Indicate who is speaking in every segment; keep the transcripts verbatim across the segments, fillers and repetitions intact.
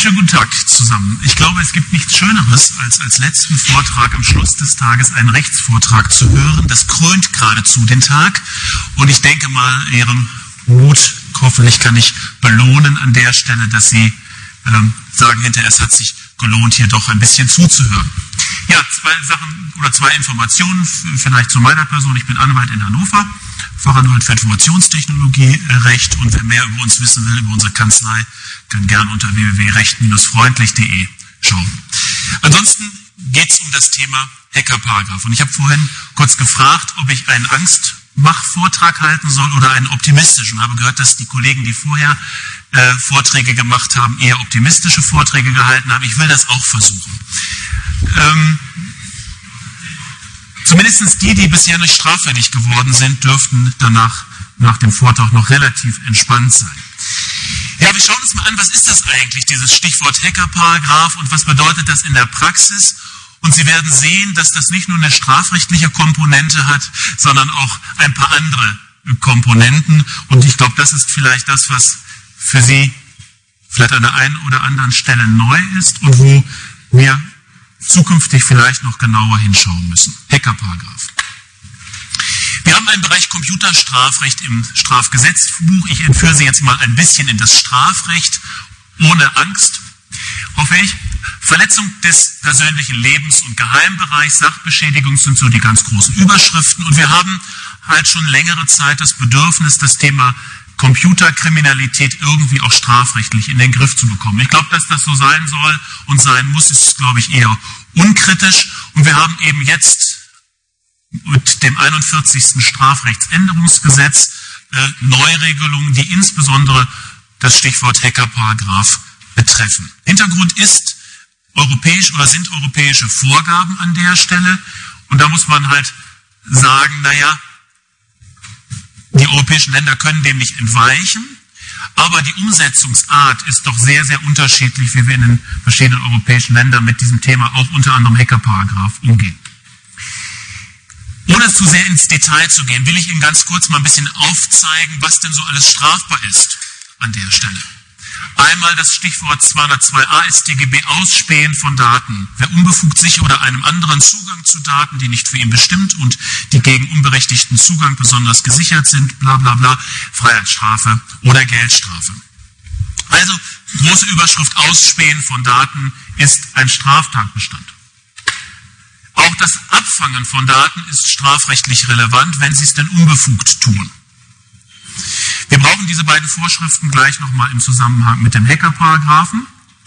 Speaker 1: schönen guten Tag zusammen. Ich glaube, es gibt nichts Schöneres, als als letzten Vortrag am Schluss des Tages einen Rechtsvortrag zu hören. Das krönt geradezu den Tag. Und ich denke mal, Ihren Mut, hoffentlich kann ich belohnen an der Stelle, dass Sie ähm, sagen hinterher, es hat sich gelohnt, hier doch ein bisschen zuzuhören. Ja, zwei Sachen oder zwei Informationen vielleicht zu meiner Person. Ich bin Anwalt in Hannover, Fachanwalt für Informationstechnologie, Recht, und wer mehr über uns wissen will, über unsere Kanzlei, kann gern unter w w w punkt recht Bindestrich freundlich punkt de schauen. Ansonsten geht es um das Thema Hackerparagraph. Und ich habe vorhin kurz gefragt, ob ich einen Angstmach-Vortrag halten soll oder einen optimistischen. Ich habe gehört, dass die Kollegen, die vorher äh, Vorträge gemacht haben, eher optimistische Vorträge gehalten haben. Ich will das auch versuchen. Ähm, zumindest die, die bisher nicht straffällig geworden sind, dürften danach nach dem Vortrag noch relativ entspannt sein. Ja, wir schauen uns mal an, was ist das eigentlich, dieses Stichwort Hackerparagraph, und was bedeutet das in der Praxis? Und Sie werden sehen, dass das nicht nur eine strafrechtliche Komponente hat, sondern auch ein paar andere Komponenten. Und ich glaube, das ist vielleicht das, was für Sie vielleicht an der einen oder anderen Stelle neu ist und wo wir zukünftig vielleicht noch genauer hinschauen müssen. Hackerparagraph. Wir haben einen Bereich Computerstrafrecht im Strafgesetzbuch. Ich entführe Sie jetzt mal ein bisschen in das Strafrecht, ohne Angst. Hoffe ich. Verletzung des persönlichen Lebens- und Geheimbereichs, Sachbeschädigung sind so die ganz großen Überschriften. Und wir haben halt schon längere Zeit das Bedürfnis, das Thema Computerkriminalität irgendwie auch strafrechtlich in den Griff zu bekommen. Ich glaube, dass das so sein soll und sein muss, ist, glaube ich, eher unkritisch. Und wir haben eben jetzt mit dem einundvierzigsten Strafrechtsänderungsgesetz äh, Neuregelungen, die insbesondere das Stichwort Hackerparagraph betreffen. Hintergrund ist europäisch oder sind europäische Vorgaben an der Stelle, und da muss man halt sagen, naja, die europäischen Länder können dem nicht entweichen, aber die Umsetzungsart ist doch sehr, sehr unterschiedlich, wie wir in den verschiedenen europäischen Ländern mit diesem Thema, auch unter anderem Hackerparagraph, umgehen. Ohne zu sehr ins Detail zu gehen, will ich Ihnen ganz kurz mal ein bisschen aufzeigen, was denn so alles strafbar ist an der Stelle. Einmal das Stichwort zweihundertzwei a S t G B, Ausspähen von Daten. Wer unbefugt sich oder einem anderen Zugang zu Daten, die nicht für ihn bestimmt und die gegen unberechtigten Zugang besonders gesichert sind, bla bla bla, Freiheitsstrafe oder Geldstrafe. Also, große Überschrift, Ausspähen von Daten ist ein Straftatbestand. Auch das Abfangen von Daten ist strafrechtlich relevant, wenn Sie es denn unbefugt tun. Wir brauchen diese beiden Vorschriften gleich nochmal im Zusammenhang mit dem Hackerparagraphen.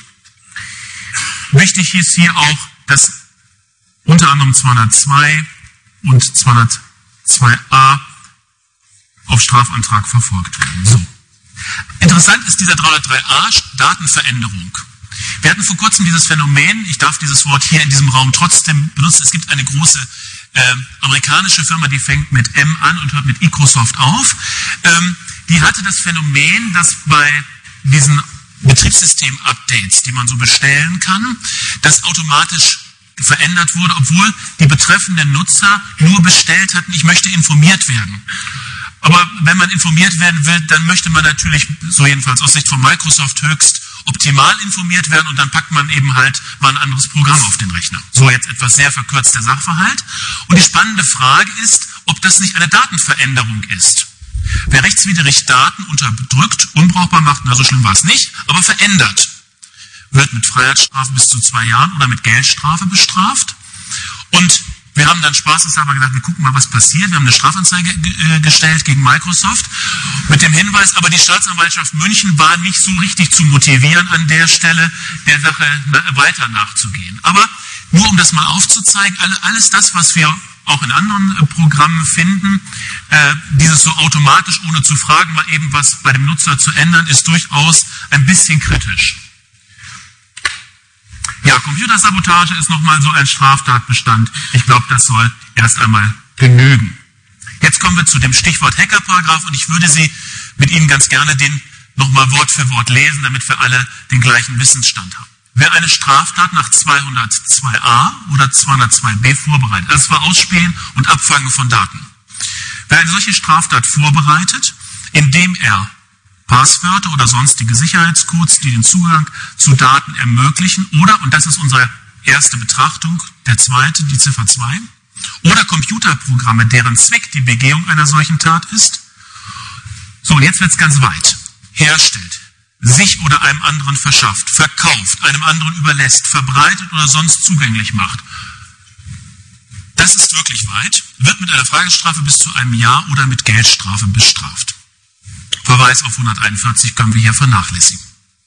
Speaker 1: Wichtig ist hier auch, dass unter anderem zweihundertzwei und zweihundertzwei a auf Strafantrag verfolgt werden. So. Interessant ist dieser dreihundertdrei a, Datenveränderung. Wir hatten vor kurzem dieses Phänomen, ich darf dieses Wort hier in diesem Raum trotzdem benutzen, es gibt eine große äh, amerikanische Firma, die fängt mit M an und hört mit Microsoft auf. Ähm, die hatte das Phänomen, dass bei diesen Betriebssystem-Updates, die man so bestellen kann, das automatisch verändert wurde, obwohl die betreffenden Nutzer nur bestellt hatten, ich möchte informiert werden. Aber wenn man informiert werden will, dann möchte man natürlich, so jedenfalls aus Sicht von Microsoft, höchst optimal informiert werden, und dann packt man eben halt mal ein anderes Programm auf den Rechner. So jetzt etwas sehr verkürzter Sachverhalt. Und die spannende Frage ist, ob das nicht eine Datenveränderung ist. Wer rechtswidrig Daten unterdrückt, unbrauchbar macht, na so schlimm war es nicht, aber verändert, wird mit Freiheitsstrafe bis zu zwei Jahren oder mit Geldstrafe bestraft. Und wir haben dann spaßeshalber gedacht, wir gucken mal, was passiert. Wir haben eine Strafanzeige äh, gestellt gegen Microsoft mit dem Hinweis, aber die Staatsanwaltschaft München war nicht so richtig zu motivieren, an der Stelle der Sache weiter nachzugehen. Aber nur um das mal aufzuzeigen, alles das, was wir auch in anderen äh, Programmen finden, äh, dieses so automatisch, ohne zu fragen, mal eben was bei dem Nutzer zu ändern, ist durchaus ein bisschen kritisch. Ja, Computersabotage ist nochmal so ein Straftatbestand. Ich glaube, das soll erst einmal genügen. Jetzt kommen wir zu dem Stichwort Hackerparagraph, und ich würde Sie mit Ihnen ganz gerne den nochmal Wort für Wort lesen, damit wir alle den gleichen Wissensstand haben. Wer eine Straftat nach zweihundertzwei a oder zweihundertzwei b vorbereitet, das war Ausspähen und Abfangen von Daten. Wer eine solche Straftat vorbereitet, indem er Passwörter oder sonstige Sicherheitscodes, die den Zugang zu Daten ermöglichen, oder, und das ist unsere erste Betrachtung, der zweite, die Ziffer zwei, oder Computerprogramme, deren Zweck die Begehung einer solchen Tat ist. So, und jetzt wird es ganz weit. Herstellt, sich oder einem anderen verschafft, verkauft, einem anderen überlässt, verbreitet oder sonst zugänglich macht. Das ist wirklich weit, wird mit einer Freiheitsstrafe bis zu einem Jahr oder mit Geldstrafe bestraft. Verweis auf hunderteinundvierzig können wir hier vernachlässigen.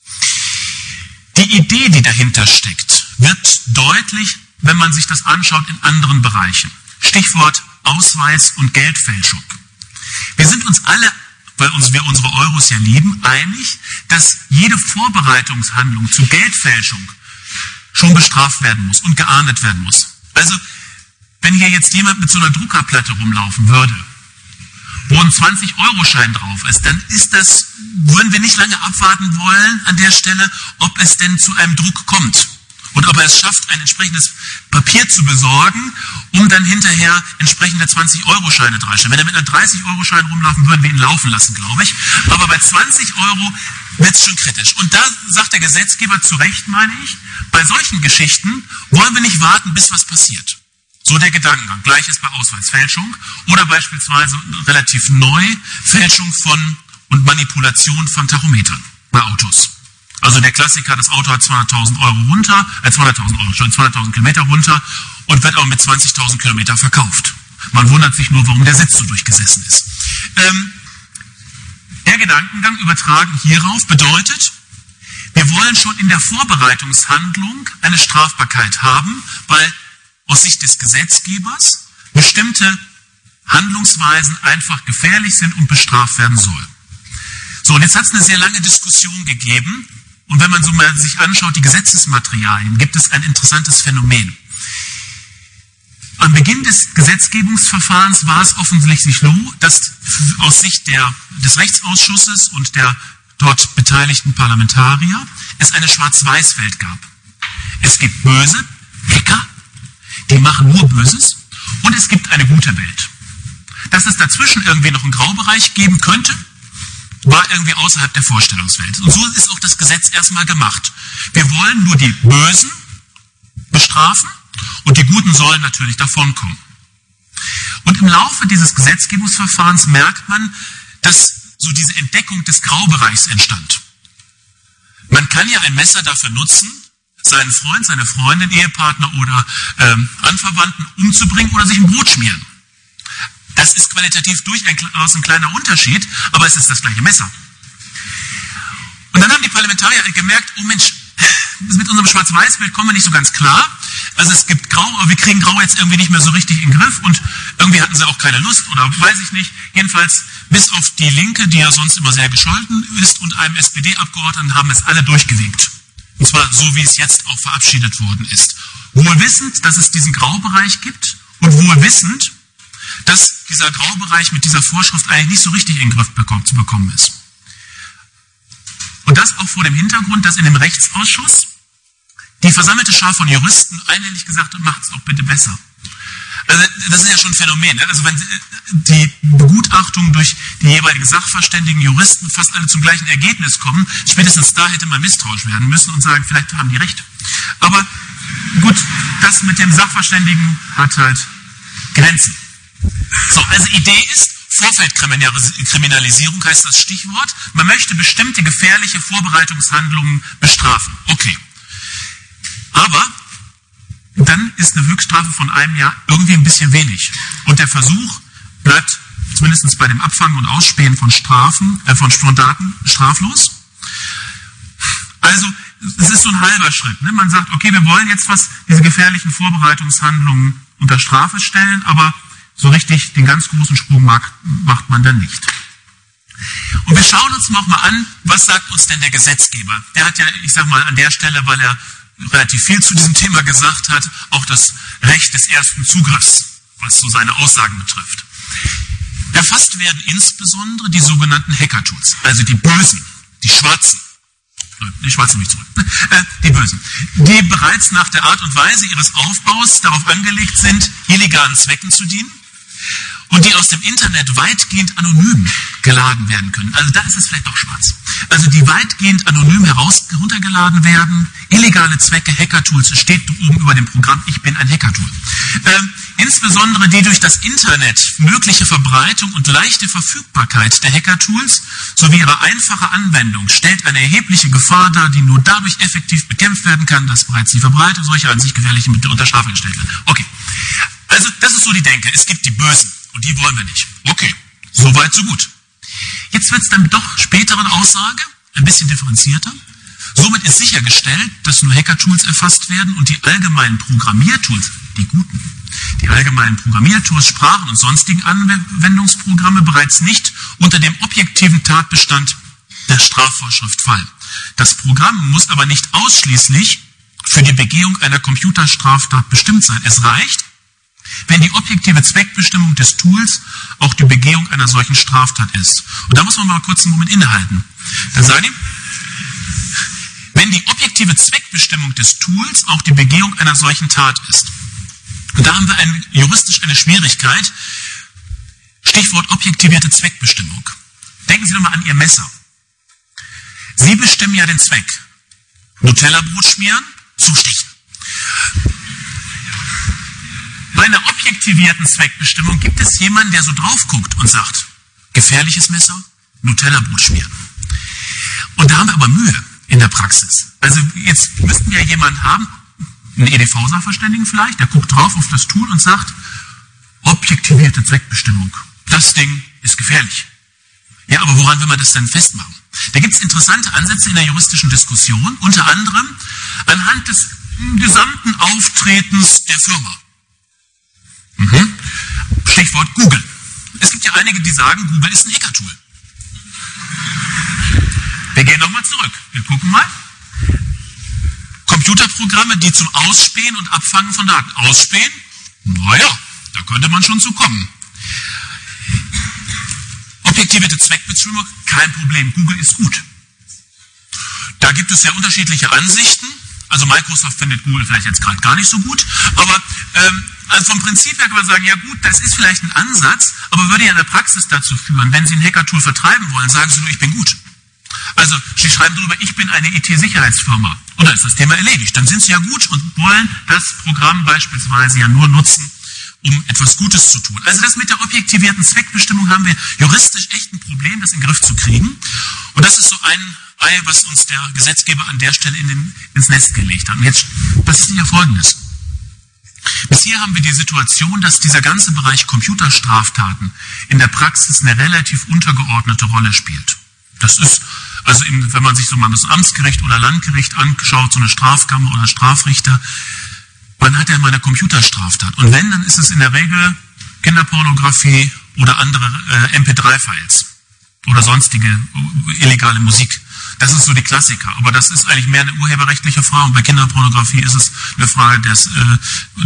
Speaker 1: Die Idee, die dahinter steckt, wird deutlich, wenn man sich das anschaut in anderen Bereichen. Stichwort Ausweis und Geldfälschung. Wir sind uns alle, weil uns, wir unsere Euros ja lieben, einig, dass jede Vorbereitungshandlung zu Geldfälschung schon bestraft werden muss und geahndet werden muss. Also, wenn hier jetzt jemand mit so einer Druckerplatte rumlaufen würde, wo ein zwanzig-Euro-Schein drauf ist, dann ist das, würden wir nicht lange abwarten wollen an der Stelle, ob es denn zu einem Druck kommt. Und ob er es schafft, ein entsprechendes Papier zu besorgen, um dann hinterher entsprechende zwanzig-Euro-Scheine dreistellen. Wenn er mit einem dreißig-Euro-Schein rumlaufen, würden wir ihn laufen lassen, glaube ich. Aber bei zwanzig Euro wird es schon kritisch. Und da sagt der Gesetzgeber zu Recht, meine ich, bei solchen Geschichten wollen wir nicht warten, bis was passiert. So der Gedankengang. Gleiches bei Ausweisfälschung oder beispielsweise relativ neu Fälschung von und Manipulation von Tachometern bei Autos. Also der Klassiker, das Auto hat zweihunderttausend Euro runter, äh zweihunderttausend Euro, schon zweihunderttausend Kilometer runter und wird auch mit zwanzigtausend Kilometer verkauft. Man wundert sich nur, warum der Sitz so durchgesessen ist. Ähm, der Gedankengang übertragen hierauf bedeutet, wir wollen schon in der Vorbereitungshandlung eine Strafbarkeit haben, weil aus Sicht des Gesetzgebers bestimmte Handlungsweisen einfach gefährlich sind und bestraft werden sollen. So, und jetzt hat es eine sehr lange Diskussion gegeben. Und wenn man so mal sich anschaut, die Gesetzesmaterialien, gibt es ein interessantes Phänomen. Am Beginn des Gesetzgebungsverfahrens war es offensichtlich so, dass aus Sicht der, des Rechtsausschusses und der dort beteiligten Parlamentarier es eine Schwarz-Weiß-Welt gab. Es gibt böse Hacker, die machen nur Böses, und es gibt eine gute Welt. Dass es dazwischen irgendwie noch einen Graubereich geben könnte, war irgendwie außerhalb der Vorstellungswelt. Und so ist auch das Gesetz erstmal gemacht. Wir wollen nur die Bösen bestrafen und die Guten sollen natürlich davonkommen. Und im Laufe dieses Gesetzgebungsverfahrens merkt man, dass so diese Entdeckung des Graubereichs entstand. Man kann ja ein Messer dafür nutzen, seinen Freund, seine Freundin, Ehepartner oder ähm, Anverwandten umzubringen oder sich ein Brot schmieren. Das ist qualitativ durchaus ein kleiner Unterschied, aber es ist das gleiche Messer. Und dann haben die Parlamentarier gemerkt, oh Mensch, mit unserem Schwarz-Weiß-Bild kommen wir nicht so ganz klar. Also es gibt Grau, aber wir kriegen Grau jetzt irgendwie nicht mehr so richtig in den Griff und irgendwie hatten sie auch keine Lust oder weiß ich nicht. Jedenfalls bis auf die Linke, die ja sonst immer sehr gescholten ist, und einem S P D-Abgeordneten haben es alle durchgewinkt. Und zwar so, wie es jetzt auch verabschiedet worden ist. Wohl wissend, dass es diesen Graubereich gibt und wohl wissend, dass dieser Graubereich mit dieser Vorschrift eigentlich nicht so richtig in den Griff bekommen, zu bekommen ist. Und das auch vor dem Hintergrund, dass in dem Rechtsausschuss die versammelte Schar von Juristen einhellig gesagt hat, macht es doch bitte besser. Also das ist ja schon ein Phänomen. Ne? Also wenn die Begutachtungen durch die jeweiligen Sachverständigen, Juristen fast alle zum gleichen Ergebnis kommen, spätestens da hätte man misstrauisch werden müssen und sagen, vielleicht haben die recht. Aber gut, das mit dem Sachverständigen hat halt Grenzen. So, also Idee ist, Vorfeldkriminalisierung heißt das Stichwort. Man möchte bestimmte gefährliche Vorbereitungshandlungen bestrafen. Okay. Aber dann ist eine Höchststrafe von einem Jahr irgendwie ein bisschen wenig. Und der Versuch bleibt zumindest bei dem Abfangen und Ausspähen von Strafen, äh, von, von Daten straflos. Also, es ist so ein halber Schritt. Ne? Man sagt, okay, wir wollen jetzt was, diese gefährlichen Vorbereitungshandlungen unter Strafe stellen, aber so richtig den ganz großen Sprung macht, macht man dann nicht. Und wir schauen uns noch mal an, was sagt uns denn der Gesetzgeber? Der hat ja, ich sag mal, an der Stelle, weil er relativ viel zu diesem Thema gesagt hat, auch das Recht des ersten Zugriffs, was so seine Aussagen betrifft. Erfasst werden insbesondere die sogenannten Hacker-Tools, also die Bösen, die Schwarzen, die Schwarzen nicht zurück, äh, die Bösen, die bereits nach der Art und Weise ihres Aufbaus darauf angelegt sind, illegalen Zwecken zu dienen und die aus dem Internet weitgehend anonym geladen werden können. Also da ist es vielleicht doch schwarz. Also die weitgehend anonym heraus heruntergeladen werden, illegale Zwecke, Hacker-Tools, es steht oben über dem Programm, ich bin ein Hacker-Tool. Ähm, insbesondere die durch das Internet mögliche Verbreitung und leichte Verfügbarkeit der Hacker-Tools sowie ihre einfache Anwendung stellt eine erhebliche Gefahr dar, die nur dadurch effektiv bekämpft werden kann, dass bereits die Verbreitung solcher an sich gefährlichen Mittel unter Strafe gestellt wird. Okay, also das ist so die Denke, es gibt die Bösen und die wollen wir nicht. Okay, soweit so gut. Jetzt wird es dann doch späteren Aussage ein bisschen differenzierter. Somit ist sichergestellt, dass nur Hacker-Tools erfasst werden und die allgemeinen Programmiertools, die guten, die allgemeinen Programmiertools, Sprachen und sonstigen Anwendungsprogramme bereits nicht unter dem objektiven Tatbestand der Strafvorschrift fallen. Das Programm muss aber nicht ausschließlich für die Begehung einer Computerstraftat bestimmt sein. Es reicht, wenn die objektive Zweckbestimmung des Tools auch die Begehung einer solchen Straftat ist. Und da muss man mal kurz einen Moment innehalten. Dann sagen die, wenn die objektive Zweckbestimmung des Tools auch die Begehung einer solchen Tat ist. Und da haben wir eine, juristisch eine Schwierigkeit. Stichwort objektivierte Zweckbestimmung. Denken Sie doch mal an Ihr Messer. Sie bestimmen ja den Zweck. Nutella-Brot schmieren, zustichen. Bei einer objektivierten Zweckbestimmung gibt es jemanden, der so drauf guckt und sagt, gefährliches Messer, Nutella-Brot schmieren. Und da haben wir aber Mühe in der Praxis. Also jetzt müssten wir jemanden haben, einen E D V-Sachverständigen vielleicht, der guckt drauf auf das Tool und sagt, objektivierte Zweckbestimmung, das Ding ist gefährlich. Ja, aber woran will man das denn festmachen? Da gibt es interessante Ansätze in der juristischen Diskussion, unter anderem anhand des gesamten Auftretens der Firma. Mhm. Stichwort Google. Es gibt ja einige, die sagen, Google ist ein Hacker-Tool. Wir gehen nochmal zurück. Wir gucken mal. Computerprogramme, die zum Ausspähen und Abfangen von Daten. Ausspähen? Naja, da könnte man schon zu kommen. Objektivierte Zweckbestimmung, kein Problem. Google ist gut. Da gibt es ja unterschiedliche Ansichten. Also Microsoft findet Google vielleicht jetzt gerade gar nicht so gut. Aber ähm, also vom Prinzip her kann man sagen, ja gut, das ist vielleicht ein Ansatz, aber würde ja in der Praxis dazu führen, wenn Sie ein Hacker-Tool vertreiben wollen, sagen Sie nur, ich bin gut. Also Sie schreiben drüber, ich bin eine I T-Sicherheitsfirma. Und dann ist das Thema erledigt. Dann sind Sie ja gut und wollen das Programm beispielsweise ja nur nutzen, um etwas Gutes zu tun. Also das mit der objektivierten Zweckbestimmung haben wir juristisch echt ein Problem, das in den Griff zu kriegen. Und das ist so ein Ei, was uns der Gesetzgeber an der Stelle in den, ins Nest gelegt hat. Und jetzt, das ist ja Folgendes. Bis hier haben wir die Situation, dass dieser ganze Bereich Computerstraftaten in der Praxis eine relativ untergeordnete Rolle spielt. Das ist, also in, wenn man sich so mal das Amtsgericht oder Landgericht anschaut, so eine Strafkammer oder Strafrichter, man hat ja mal eine Computerstraftat. Und wenn, dann ist es in der Regel Kinderpornografie oder andere äh, M P drei Files oder sonstige äh, illegale Musik. Das ist so die Klassiker, aber das ist eigentlich mehr eine urheberrechtliche Frage. Und bei Kinderpornografie ist es eine Frage des, äh,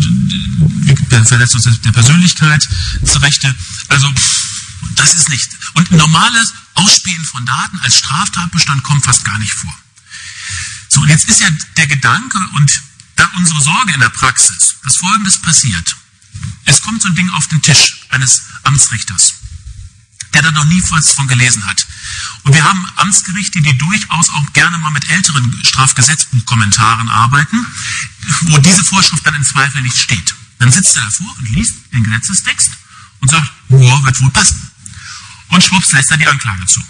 Speaker 1: der Verletzung der Persönlichkeitsrechte. Also das ist nicht. Und ein normales Ausspähen von Daten als Straftatbestand kommt fast gar nicht vor. So, und jetzt ist ja der Gedanke und da unsere Sorge in der Praxis, dass Folgendes passiert. Es kommt so ein Ding auf den Tisch eines Amtsrichters, der da noch nie was von gelesen hat. Und wir haben Amtsgerichte, die durchaus auch gerne mal mit älteren Strafgesetzbuchkommentaren arbeiten, wo diese Vorschrift dann im Zweifel nicht steht. Dann sitzt er davor und liest den Gesetzestext und sagt, oh, wird wohl passen. Und schwupps lässt er die Anklage zu.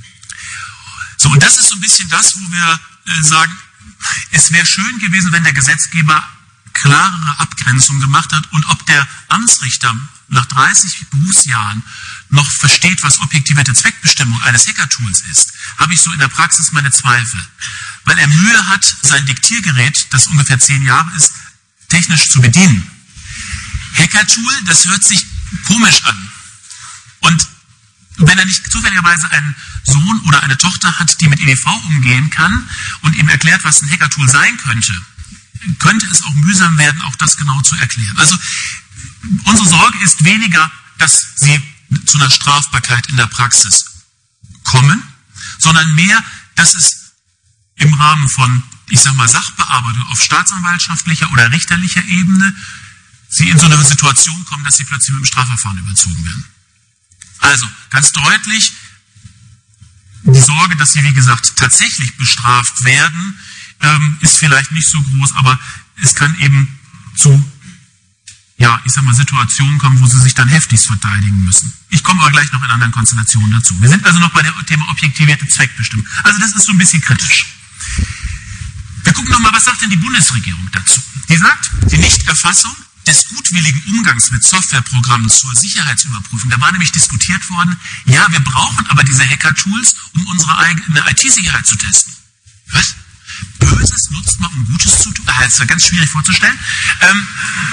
Speaker 1: So, und das ist so ein bisschen das, wo wir äh, sagen, es wäre schön gewesen, wenn der Gesetzgeber klarere Abgrenzungen gemacht hat und ob der Amtsrichter nach dreißig Berufsjahren noch versteht, was objektivierte Zweckbestimmung eines Hacker-Tools ist, habe ich so in der Praxis meine Zweifel. Weil er Mühe hat, sein Diktiergerät, das ungefähr zehn Jahre ist, technisch zu bedienen. Hacker-Tool, das hört sich komisch an. Und wenn er nicht zufälligerweise einen Sohn oder eine Tochter hat, die mit E D V umgehen kann und ihm erklärt, was ein Hacker-Tool sein könnte, könnte es auch mühsam werden, auch das genau zu erklären. Also unsere Sorge ist weniger, dass sie zu einer Strafbarkeit in der Praxis kommen, sondern mehr, dass es im Rahmen von, ich sag mal, Sachbearbeitung auf staatsanwaltschaftlicher oder richterlicher Ebene sie in so eine Situation kommen, dass sie plötzlich mit dem Strafverfahren überzogen werden. Also, ganz deutlich, die Sorge, dass sie, wie gesagt, tatsächlich bestraft werden, ähm, ist vielleicht nicht so groß, aber es kann eben zu, ja, ich sag mal, Situationen kommen, wo sie sich dann heftigst verteidigen müssen. Ich komme aber gleich noch in anderen Konstellationen dazu. Wir sind also noch bei dem Thema objektivierte Zweckbestimmung. Also das ist so ein bisschen kritisch. Wir gucken nochmal, was sagt denn die Bundesregierung dazu? Die sagt, die Nichterfassung des gutwilligen Umgangs mit Softwareprogrammen zur Sicherheitsüberprüfung, da war nämlich diskutiert worden, ja, wir brauchen aber diese Hacker-Tools, um unsere eigene I T-Sicherheit zu testen. Was? Böses nutzt man, um Gutes zu tun? Das ist ja ganz schwierig vorzustellen. Ähm,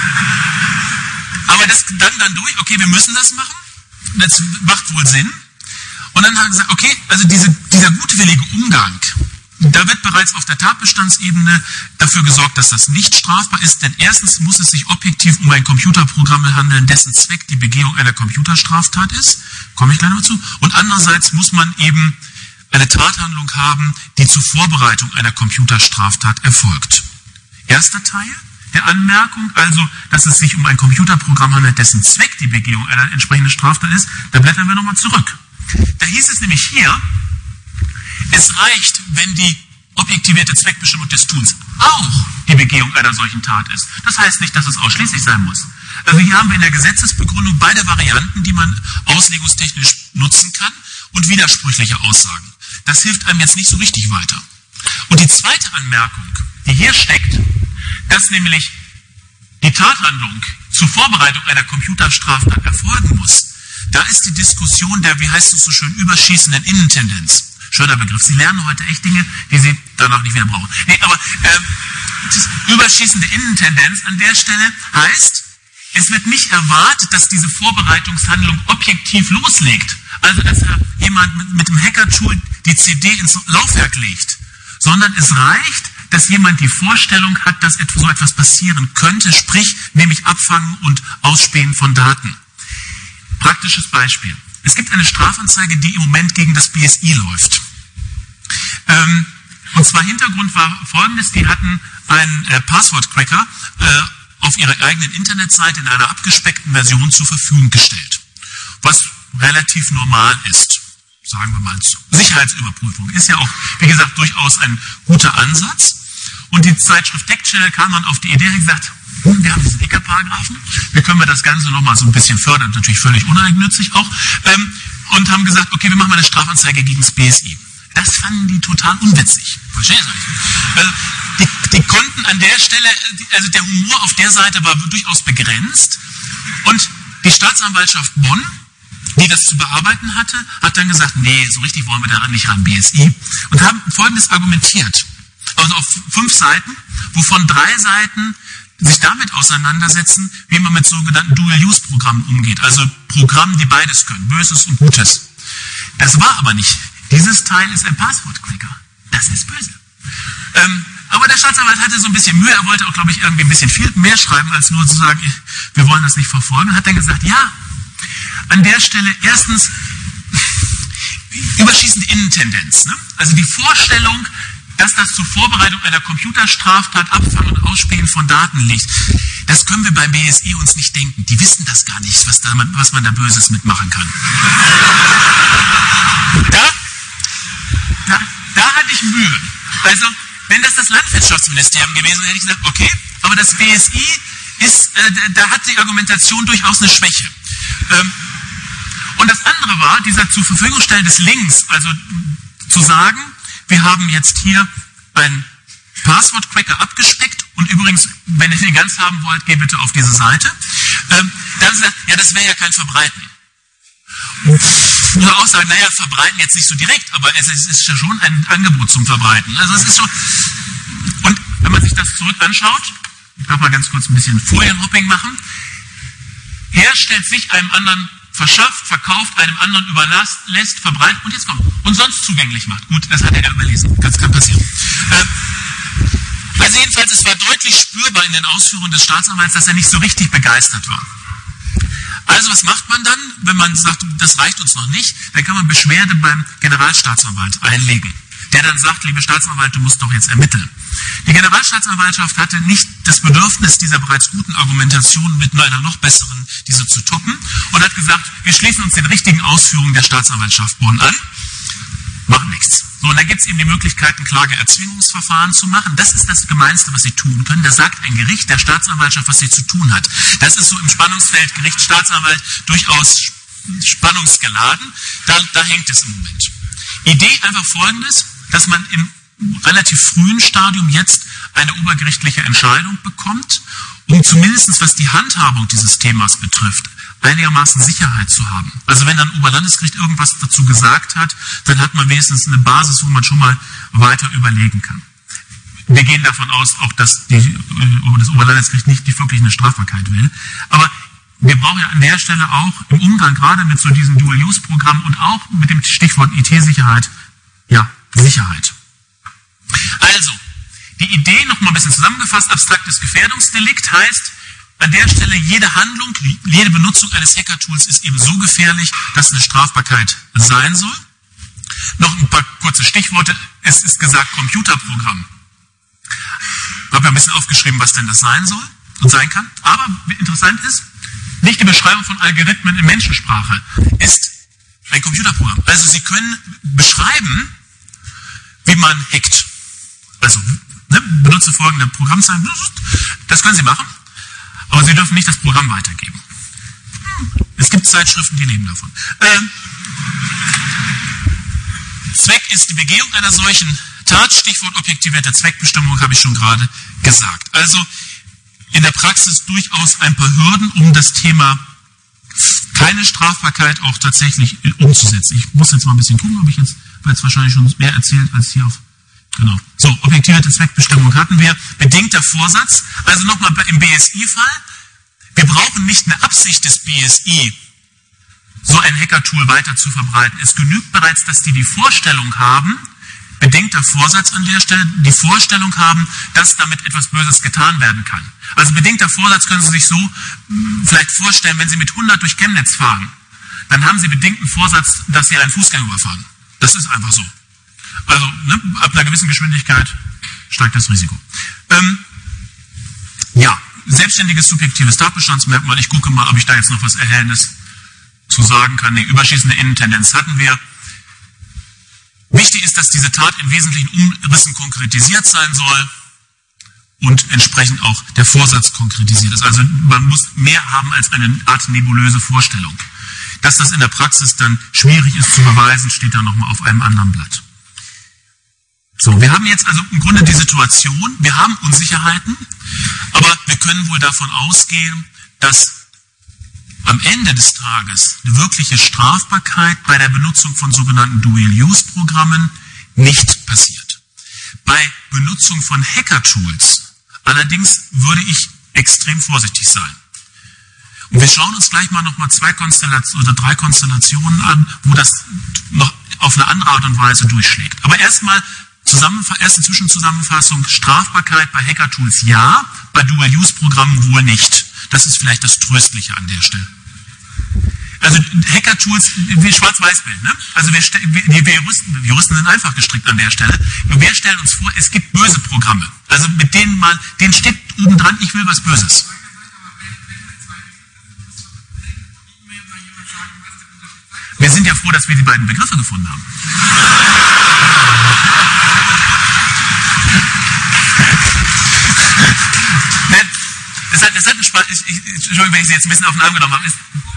Speaker 1: aber das dann, dann durch, okay, wir müssen das machen, das macht wohl Sinn. Und dann haben sie gesagt, okay, also diese, dieser gutwillige Umgang, da wird bereits auf der Tatbestandsebene dafür gesorgt, dass das nicht strafbar ist, denn erstens muss es sich objektiv um ein Computerprogramm handeln, dessen Zweck die Begehung einer Computerstraftat ist, komme ich gleich noch zu, und andererseits muss man eben eine Tathandlung haben, die zur Vorbereitung einer Computerstraftat erfolgt. Erster Teil der Anmerkung, also, dass es sich um ein Computerprogramm handelt, dessen Zweck die Begehung einer entsprechenden Straftat ist, da blättern wir nochmal zurück. Da hieß es nämlich hier, es reicht, wenn die objektivierte Zweckbestimmung des Tuns auch die Begehung einer solchen Tat ist. Das heißt nicht, dass es ausschließlich sein muss. Also hier haben wir in der Gesetzesbegründung beide Varianten, die man auslegungstechnisch nutzen kann, und widersprüchliche Aussagen. Das hilft einem jetzt nicht so richtig weiter. Und die zweite Anmerkung, die hier steckt, dass nämlich die Tathandlung zur Vorbereitung einer Computerstraftat erfolgen muss, da ist die Diskussion der, wie heißt es so schön, überschießenden Innentendenz. Schöner Begriff. Sie lernen heute echt Dinge, die Sie danach nicht mehr brauchen. Nee, aber ähm, überschießende Innentendenz an der Stelle heißt, es wird nicht erwartet, dass diese Vorbereitungshandlung objektiv loslegt. Also, dass jemand mit, mit dem Hacker-Tool die C D ins Laufwerk legt. Sondern es reicht, dass jemand die Vorstellung hat, dass so etwas passieren könnte, sprich, nämlich Abfangen und Ausspähen von Daten. Praktisches Beispiel. Es gibt eine Strafanzeige, die im Moment gegen das B S I läuft. Ähm, und zwar Hintergrund war folgendes, die hatten einen äh, Passwort-Cracker äh, auf ihrer eigenen Internetseite in einer abgespeckten Version zur Verfügung gestellt. Was relativ normal ist, sagen wir mal so. Sicherheitsüberprüfung ist ja auch, wie gesagt, durchaus ein guter Ansatz. Und die Zeitschrift Deckchannel kam dann auf die Idee und gesagt, wir haben diesen Hacker-Paragraphen, wie können wir das Ganze nochmal so ein bisschen fördern, natürlich völlig uneigennützig auch, ähm, und haben gesagt, okay, wir machen mal eine Strafanzeige gegen das B S I. Das fanden die total unwitzig. Verstehst du? Also, die, die konnten an der Stelle, also der Humor auf der Seite war durchaus begrenzt, und die Staatsanwaltschaft Bonn, die das zu bearbeiten hatte, hat dann gesagt, nee, so richtig wollen wir da nicht ran, B S I, und haben Folgendes argumentiert. Also auf fünf Seiten, wovon drei Seiten sich damit auseinandersetzen, wie man mit sogenannten Dual-Use-Programmen umgeht. Also Programmen, die beides können, Böses und Gutes. Das war aber nicht. Dieses Teil ist ein Passwort-Cracker. Das ist böse. Ähm, aber der Staatsanwalt hatte so ein bisschen Mühe. Er wollte auch, glaube ich, irgendwie ein bisschen viel mehr schreiben, als nur zu sagen, wir wollen das nicht verfolgen. Hat dann gesagt, ja, an der Stelle erstens überschießende Innentendenz. Ne? Also die Vorstellung, dass das zur Vorbereitung einer Computerstraftat, Abfangen und Ausspähen von Daten liegt, das können wir beim B S I uns nicht denken. Die wissen das gar nicht, was, da man, was man da Böses mitmachen kann. Da, da, da hatte ich Mühe. Also, wenn das das Landwirtschaftsministerium gewesen wäre, hätte ich gesagt, okay, aber das B S I ist, äh, da hat die Argumentation durchaus eine Schwäche. Ähm, und das andere war, dieser zur Verfügung stellen des Links, also zu sagen, wir haben jetzt hier einen Passwort-Cracker abgespeckt, und übrigens, wenn ihr den ganz haben wollt, geht bitte auf diese Seite. Ähm, dann sagt, ja, das wäre ja kein Verbreiten. Ich muss auch sagen, naja, Verbreiten jetzt nicht so direkt, aber es ist, ist ja schon ein Angebot zum Verbreiten. Also es ist schon. Und wenn man sich das zurück anschaut, ich darf mal ganz kurz ein bisschen Folienhopping machen. Er stellt sich einem anderen, verschafft, verkauft, einem anderen überlässt, verbreitet und jetzt kommt. Und sonst zugänglich macht. Gut, das hat er ja überlesen. Das kann passieren. Äh, also jedenfalls, es war deutlich spürbar in den Ausführungen des Staatsanwalts, dass er nicht so richtig begeistert war. Also was macht man dann, wenn man sagt, das reicht uns noch nicht? Dann kann man Beschwerde beim Generalstaatsanwalt einlegen. Der dann sagt, liebe Staatsanwalt, du musst doch jetzt ermitteln. Die Generalstaatsanwaltschaft hatte nicht das Bedürfnis, dieser bereits guten Argumentation mit einer noch besseren diese zu toppen und hat gesagt, wir schließen uns den richtigen Ausführungen der Staatsanwaltschaft Bonn an, machen nichts. So, und da gibt es eben die Möglichkeit, ein Klageerzwingungsverfahren zu machen. Das ist das Gemeinste, was Sie tun können. Da sagt ein Gericht der Staatsanwaltschaft, was sie zu tun hat. Das ist so im Spannungsfeld Gericht, Staatsanwalt durchaus spannungsgeladen. Da, da hängt es im Moment. Idee einfach Folgendes, dass man im relativ frühen Stadium jetzt eine obergerichtliche Entscheidung bekommt, um zumindest was die Handhabung dieses Themas betrifft, einigermaßen Sicherheit zu haben. Also wenn dann Oberlandesgericht irgendwas dazu gesagt hat, dann hat man wenigstens eine Basis, wo man schon mal weiter überlegen kann. Wir gehen davon aus, auch dass die, das Oberlandesgericht nicht die wirklich eine Strafbarkeit will. Aber wir brauchen ja an der Stelle auch im Umgang gerade mit so diesem Dual-Use-Programm und auch mit dem Stichwort I T-Sicherheit, ja, Sicherheit. Also, die Idee noch mal ein bisschen zusammengefasst, abstraktes Gefährdungsdelikt heißt, an der Stelle jede Handlung, jede Benutzung eines Hacker-Tools ist eben so gefährlich, dass eine Strafbarkeit sein soll. Noch ein paar kurze Stichworte. Es ist gesagt Computerprogramm. Ich habe ja ein bisschen aufgeschrieben, was denn das sein soll und sein kann. Aber interessant ist, nicht die Beschreibung von Algorithmen in Menschensprache ist ein Computerprogramm. Also Sie können beschreiben, wie man hackt. Also ne, benutze folgende Programmzeilen. Das können Sie machen. Aber Sie dürfen nicht das Programm weitergeben. Es gibt Zeitschriften, die leben davon. Ähm, Zweck ist die Begehung einer solchen Tat. Stichwort objektivierte Zweckbestimmung habe ich schon gerade gesagt. Also in der Praxis durchaus ein paar Hürden, um das Thema keine Strafbarkeit auch tatsächlich umzusetzen. Ich muss jetzt mal ein bisschen gucken, ob ich jetzt, weil jetzt wahrscheinlich schon mehr erzählt als hier auf. Genau. So, objektivierte Zweckbestimmung hatten wir. Bedingter Vorsatz. Also nochmal im B S I-Fall. Wir brauchen nicht eine Absicht des B S I, so ein Hacker-Tool weiter zu verbreiten. Es genügt bereits, dass die die Vorstellung haben, bedingter Vorsatz an der Stelle, die Vorstellung haben, dass damit etwas Böses getan werden kann. Also bedingter Vorsatz können Sie sich so mh, vielleicht vorstellen, wenn Sie mit hundert durch Chemnitz fahren, dann haben Sie bedingten Vorsatz, dass Sie einen Fußgänger überfahren. Das ist einfach so. Also ne, ab einer gewissen Geschwindigkeit steigt das Risiko. Ähm, ja, selbstständiges subjektives Tatbestandsmerkmal. Ich gucke mal, ob ich da jetzt noch was Erhellendes zu sagen kann. Die überschießende Innentendenz hatten wir. Wichtig ist, dass diese Tat in wesentlichen Umrissen konkretisiert sein soll und entsprechend auch der Vorsatz konkretisiert ist. Also man muss mehr haben als eine Art nebulöse Vorstellung. Dass das in der Praxis dann schwierig ist zu beweisen, steht dann nochmal auf einem anderen Blatt. So, wir haben jetzt also im Grunde die Situation, wir haben Unsicherheiten, aber wir können wohl davon ausgehen, dass am Ende des Tages eine wirkliche Strafbarkeit bei der Benutzung von sogenannten Dual-Use-Programmen nicht passiert. Bei Benutzung von Hacker-Tools allerdings würde ich extrem vorsichtig sein. Und wir schauen uns gleich mal nochmal zwei Konstellationen oder drei Konstellationen an, wo das noch auf eine andere Art und Weise durchschlägt. Aber erstmal erste Zwischenzusammenfassung, Strafbarkeit bei Hacker-Tools ja, bei Dual-Use-Programmen wohl nicht. Das ist vielleicht das Tröstliche an der Stelle. Also Hacker-Tools, wie Schwarz-Weiß-Bild, ne? Also wir, wir, wir, Juristen, wir Juristen sind einfach gestrickt an der Stelle. Wir stellen uns vor, es gibt böse Programme. Also mit denen man, denen steht oben dran, ich will was Böses. Wir sind ja froh, dass wir die beiden Begriffe gefunden haben. Das hat, das hat einen Spaß. Ich, ich, Entschuldigung, wenn ich Sie jetzt ein bisschen auf den Arm genommen habe. Ist,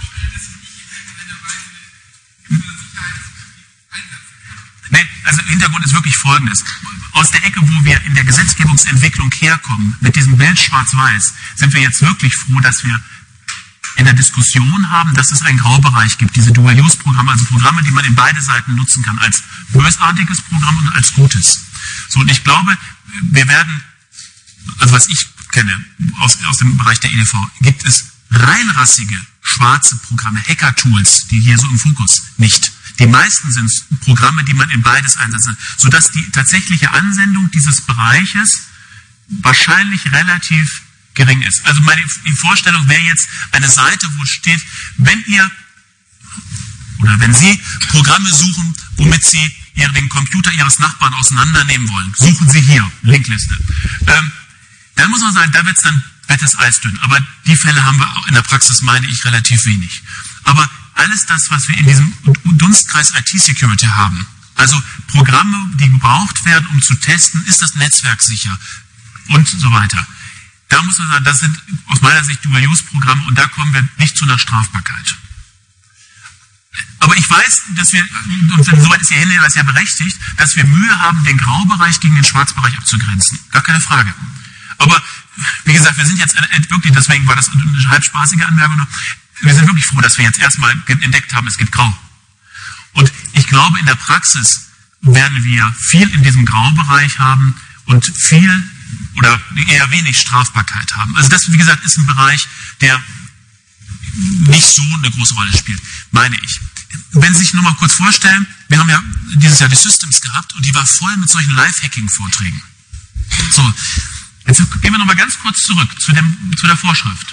Speaker 1: nee, also Hintergrund ist wirklich Folgendes. Aus der Ecke, wo wir in der Gesetzgebungsentwicklung herkommen, mit diesem Bild schwarz-weiß, sind wir jetzt wirklich froh, dass wir in der Diskussion haben, dass es einen Graubereich gibt, diese Dual-Use-Programme, also Programme, die man in beide Seiten nutzen kann, als bösartiges Programm und als gutes. So, und ich glaube, wir werden, also was ich kenne, aus, aus dem Bereich der E D V, gibt es reinrassige, schwarze Programme, Hacker-Tools, die hier so im Fokus nicht. Die meisten sind Programme, die man in beides einsetzt, sodass die tatsächliche Ansendung dieses Bereiches wahrscheinlich relativ gering ist. Also meine die Vorstellung wäre jetzt eine Seite, wo steht, wenn ihr oder wenn Sie Programme suchen, womit Sie ihre, den Computer ihres Nachbarn auseinandernehmen wollen. Suchen Sie hier, Linkliste. Ähm, dann muss man sagen, da wird's dann, wird das Eis dünn. Aber die Fälle haben wir auch in der Praxis, meine ich, relativ wenig. Aber alles das, was wir in diesem Dunstkreis I T-Security haben, also Programme, die gebraucht werden, um zu testen, ist das Netzwerk sicher und so weiter. Da muss man sagen, das sind aus meiner Sicht Dual-Use-Programme und da kommen wir nicht zu einer Strafbarkeit. Aber ich weiß, dass wir, und insoweit ist Ihr Hinweis ja berechtigt, dass wir Mühe haben, den Graubereich gegen den Schwarzbereich abzugrenzen. Gar keine Frage. Aber, wie gesagt, wir sind jetzt wirklich, deswegen war das eine halb spaßige Anmerkung noch, wir sind wirklich froh, dass wir jetzt erstmal entdeckt haben, es gibt Grau. Und ich glaube, in der Praxis werden wir viel in diesem Graubereich haben und viel oder eher wenig Strafbarkeit haben. Also das, wie gesagt, ist ein Bereich, der nicht so eine große Rolle spielt, meine ich. Wenn Sie sich nur mal kurz vorstellen, wir haben ja dieses Jahr die Systems gehabt und die war voll mit solchen Live-Hacking-Vorträgen. So, jetzt gehen wir noch mal ganz kurz zurück zu, dem, zu der Vorschrift.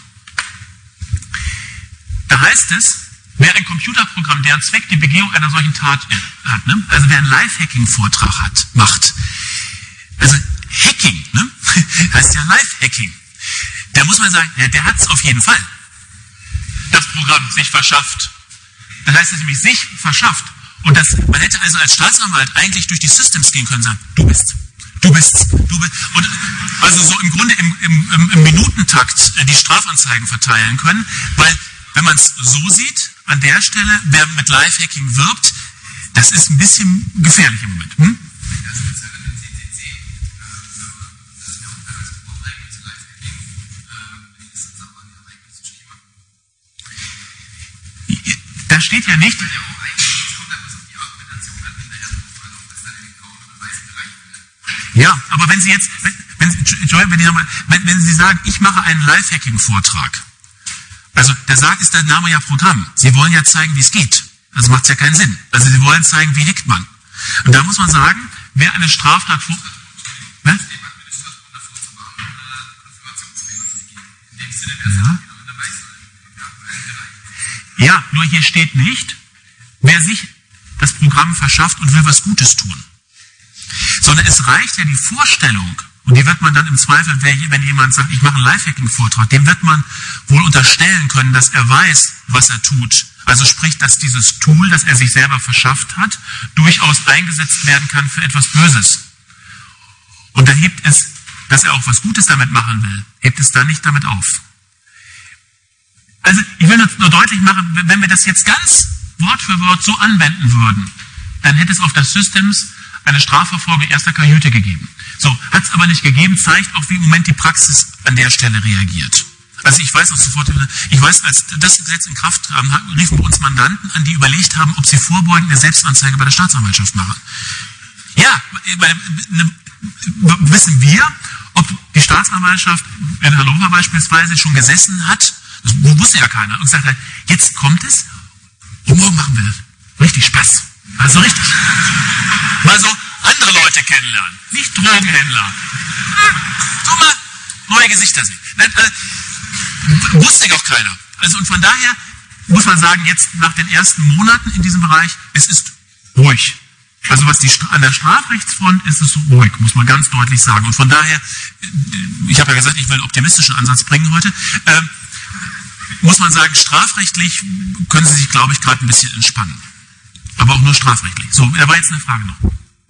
Speaker 1: Da heißt es, wer ein Computerprogramm, deren Zweck die Begehung einer solchen Tat hat, ne? Also wer einen Live-Hacking-Vortrag hat, macht, also Hacking, ne? Heißt ja Live-Hacking, da muss man sagen, ja, der hat es auf jeden Fall. Das Programm sich verschafft. Das heißt es nämlich sich verschafft. Und das, man hätte also als Staatsanwalt eigentlich durch die Systems gehen können und sagen, du bist, du bist, du bist. Und also so im Grunde im, im, im Minutentakt die Strafanzeigen verteilen können, weil wenn man es so sieht, an der Stelle, wer mit Live-Hacking wirbt, das ist ein bisschen gefährlich im Moment. Hm? Da steht ja nicht. Ja, aber wenn Sie jetzt, wenn, wenn, wenn, wenn Sie sagen, ich mache einen Live-Hacking-Vortrag, also der sagt, ist der Name ja Programm. Sie wollen ja zeigen, wie es geht. Das macht ja keinen Sinn. Also Sie wollen zeigen, wie hackt man. Und da muss man sagen, wer eine Straftat vor... Ne? Ja. Ja, nur hier steht nicht, wer sich das Programm verschafft und will was Gutes tun. Sondern es reicht ja die Vorstellung, und die wird man dann im Zweifel, wenn jemand sagt, ich mache einen Live-Hacking-Vortrag, dem wird man wohl unterstellen können, dass er weiß, was er tut. Also sprich, dass dieses Tool, das er sich selber verschafft hat, durchaus eingesetzt werden kann für etwas Böses. Und da hebt es, dass er auch was Gutes damit machen will, hebt es dann nicht damit auf. Also ich will nur deutlich machen, wenn wir das jetzt ganz Wort für Wort so anwenden würden, dann hätte es auf das Systems eine Strafverfolgung erster Kajüte gegeben. So, hat es aber nicht gegeben, zeigt auch, wie im Moment die Praxis an der Stelle reagiert. Also ich weiß auch sofort, ich weiß, als das Gesetz in Kraft kam, riefen bei uns Mandanten an, die überlegt haben, ob sie vorbeugende Selbstanzeige bei der Staatsanwaltschaft machen. Ja, weil, ne, wissen wir, ob die Staatsanwaltschaft in Hannover beispielsweise schon gesessen hat, das wusste ja keiner, und gesagt hat, jetzt kommt es und morgen machen wir das. Richtig Spaß. Also richtig. Mal so andere Leute kennenlernen, nicht Drogenhändler. So mal neue Gesichter sehen. Nein, äh, wusste auch keiner. Also und von daher muss man sagen, jetzt nach den ersten Monaten in diesem Bereich, es ist ruhig. Also was die an der Strafrechtsfront ist es ruhig, muss man ganz deutlich sagen. Und von daher, ich habe ja gesagt, ich will einen optimistischen Ansatz bringen heute, äh, muss man sagen, strafrechtlich können Sie sich, glaube ich, gerade ein bisschen entspannen. Aber auch nur strafrechtlich. So, da war jetzt eine Frage noch.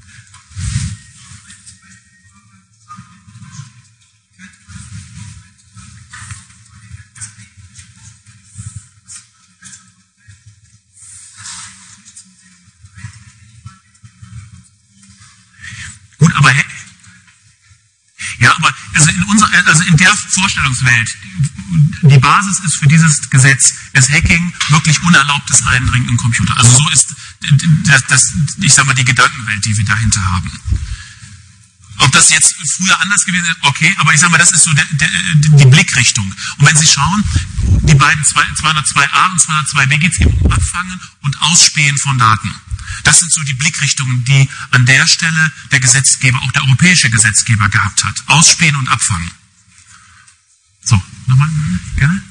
Speaker 1: Gut, aber ja, aber also in unserer, also in der Vorstellungswelt, die Basis ist für dieses Gesetz, ist Hacking wirklich unerlaubtes Eindringen im Computer. Also so ist das, das, ich sag mal, die Gedankenwelt, die wir dahinter haben. Ob das jetzt früher anders gewesen ist, okay, aber ich sag mal, das ist so der, der, die Blickrichtung. Und wenn Sie schauen, die beiden zweihundertzwei a und zweihundertzwei b geht es eben um Abfangen und Ausspähen von Daten. Das sind so die Blickrichtungen, die an der Stelle der Gesetzgeber, auch der europäische Gesetzgeber gehabt hat. Ausspähen und Abfangen. So, nochmal, gerne?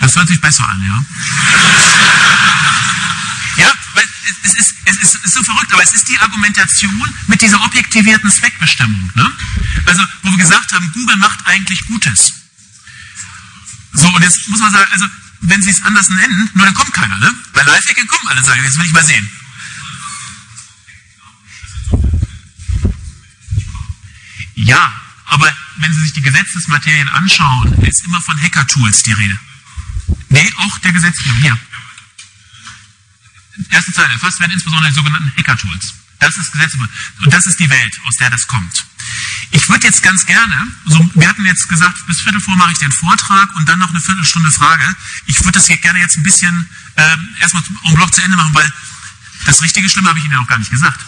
Speaker 1: Das hört sich besser an, ja. Ja, weil es ist, es ist, es ist so verrückt, aber es ist die Argumentation mit dieser objektivierten Zweckbestimmung. Ne? Also, wo wir gesagt haben, Google macht eigentlich Gutes. So, und jetzt muss man sagen, also, wenn sie es anders nennen, nur dann kommt keiner, ne? Bei Lifehacking kommen alle, sagen, jetzt will ich mal sehen. Ja, aber wenn Sie sich die Gesetzesmaterien anschauen, ist immer von Hacker-Tools die Rede. Nee, auch der Gesetzgeber hier. Erste Zeile erfasst werden insbesondere die sogenannten Hacker-Tools. Das ist Gesetzgeber. Und das ist die Welt, aus der das kommt. Ich würde jetzt ganz gerne, so, wir hatten jetzt gesagt, bis Viertel vor mache ich den Vortrag und dann noch eine Viertelstunde Frage. Ich würde das hier gerne jetzt ein bisschen äh, erstmal en bloc zu Ende machen, weil das richtige Schlimme habe ich Ihnen ja noch gar nicht gesagt.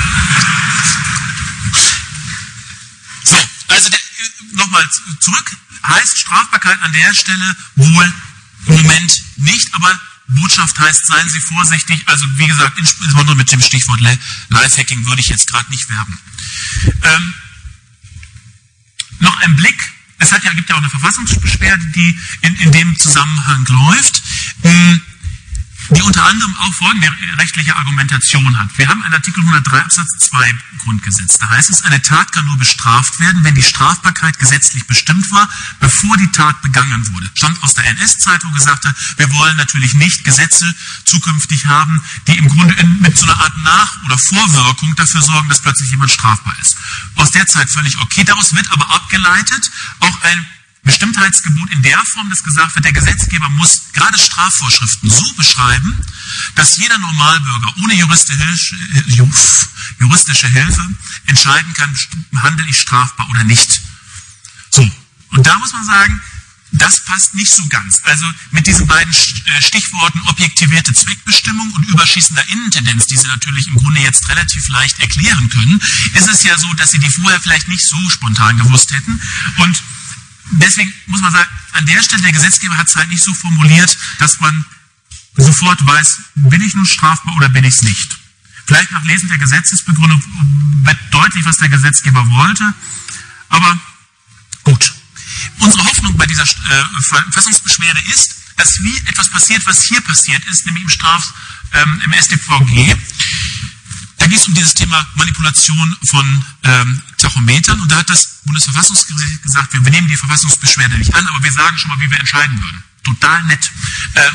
Speaker 1: So, also nochmal zurück, heißt Strafbarkeit an der Stelle wohl im Moment nicht, aber Botschaft heißt, seien Sie vorsichtig, also wie gesagt, insbesondere mit dem Stichwort Lifehacking würde ich jetzt gerade nicht werben. Ähm, noch ein Blick, es hat ja, gibt ja auch eine Verfassungsbeschwerde, die in, in dem Zusammenhang läuft, ähm, die unter anderem auch folgende rechtliche Argumentation hat. Wir haben einen Artikel hundertdrei Absatz zwei Grundgesetz. Da heißt es, eine Tat kann nur bestraft werden, wenn die Strafbarkeit gesetzlich bestimmt war, bevor die Tat begangen wurde. Stand aus der N S-Zeit, wo gesagt hat, wir wollen natürlich nicht Gesetze zukünftig haben, die im Grunde in, mit so einer Art Nach- oder Vorwirkung dafür sorgen, dass plötzlich jemand strafbar ist. Aus der Zeit völlig okay. Daraus wird aber abgeleitet auch ein Bestimmtheitsgebot in der Form, dass gesagt wird, der Gesetzgeber muss gerade Strafvorschriften so beschreiben, dass jeder Normalbürger ohne juristische Hilfe entscheiden kann, handle ich strafbar oder nicht. So, und da muss man sagen, das passt nicht so ganz. Also mit diesen beiden Stichworten objektivierte Zweckbestimmung und überschießender Innentendenz, die Sie natürlich im Grunde jetzt relativ leicht erklären können, ist es ja so, dass Sie die vorher vielleicht nicht so spontan gewusst hätten. Und deswegen muss man sagen, an der Stelle, der Gesetzgeber hat es halt nicht so formuliert, dass man sofort weiß, bin ich nun strafbar oder bin ich es nicht. Vielleicht nach Lesen der Gesetzesbegründung wird deutlich, was der Gesetzgeber wollte, aber gut. Unsere Hoffnung bei dieser äh, Verfassungsbeschwerde ist, dass wie etwas passiert, was hier passiert ist, nämlich im Straf, ähm, im S t V G. Da geht es um dieses Thema Manipulation von ähm, Tachometern und da hat das Bundesverfassungsgericht gesagt, wir, wir nehmen die Verfassungsbeschwerde nicht an, aber wir sagen schon mal, wie wir entscheiden würden. Total nett. Äh,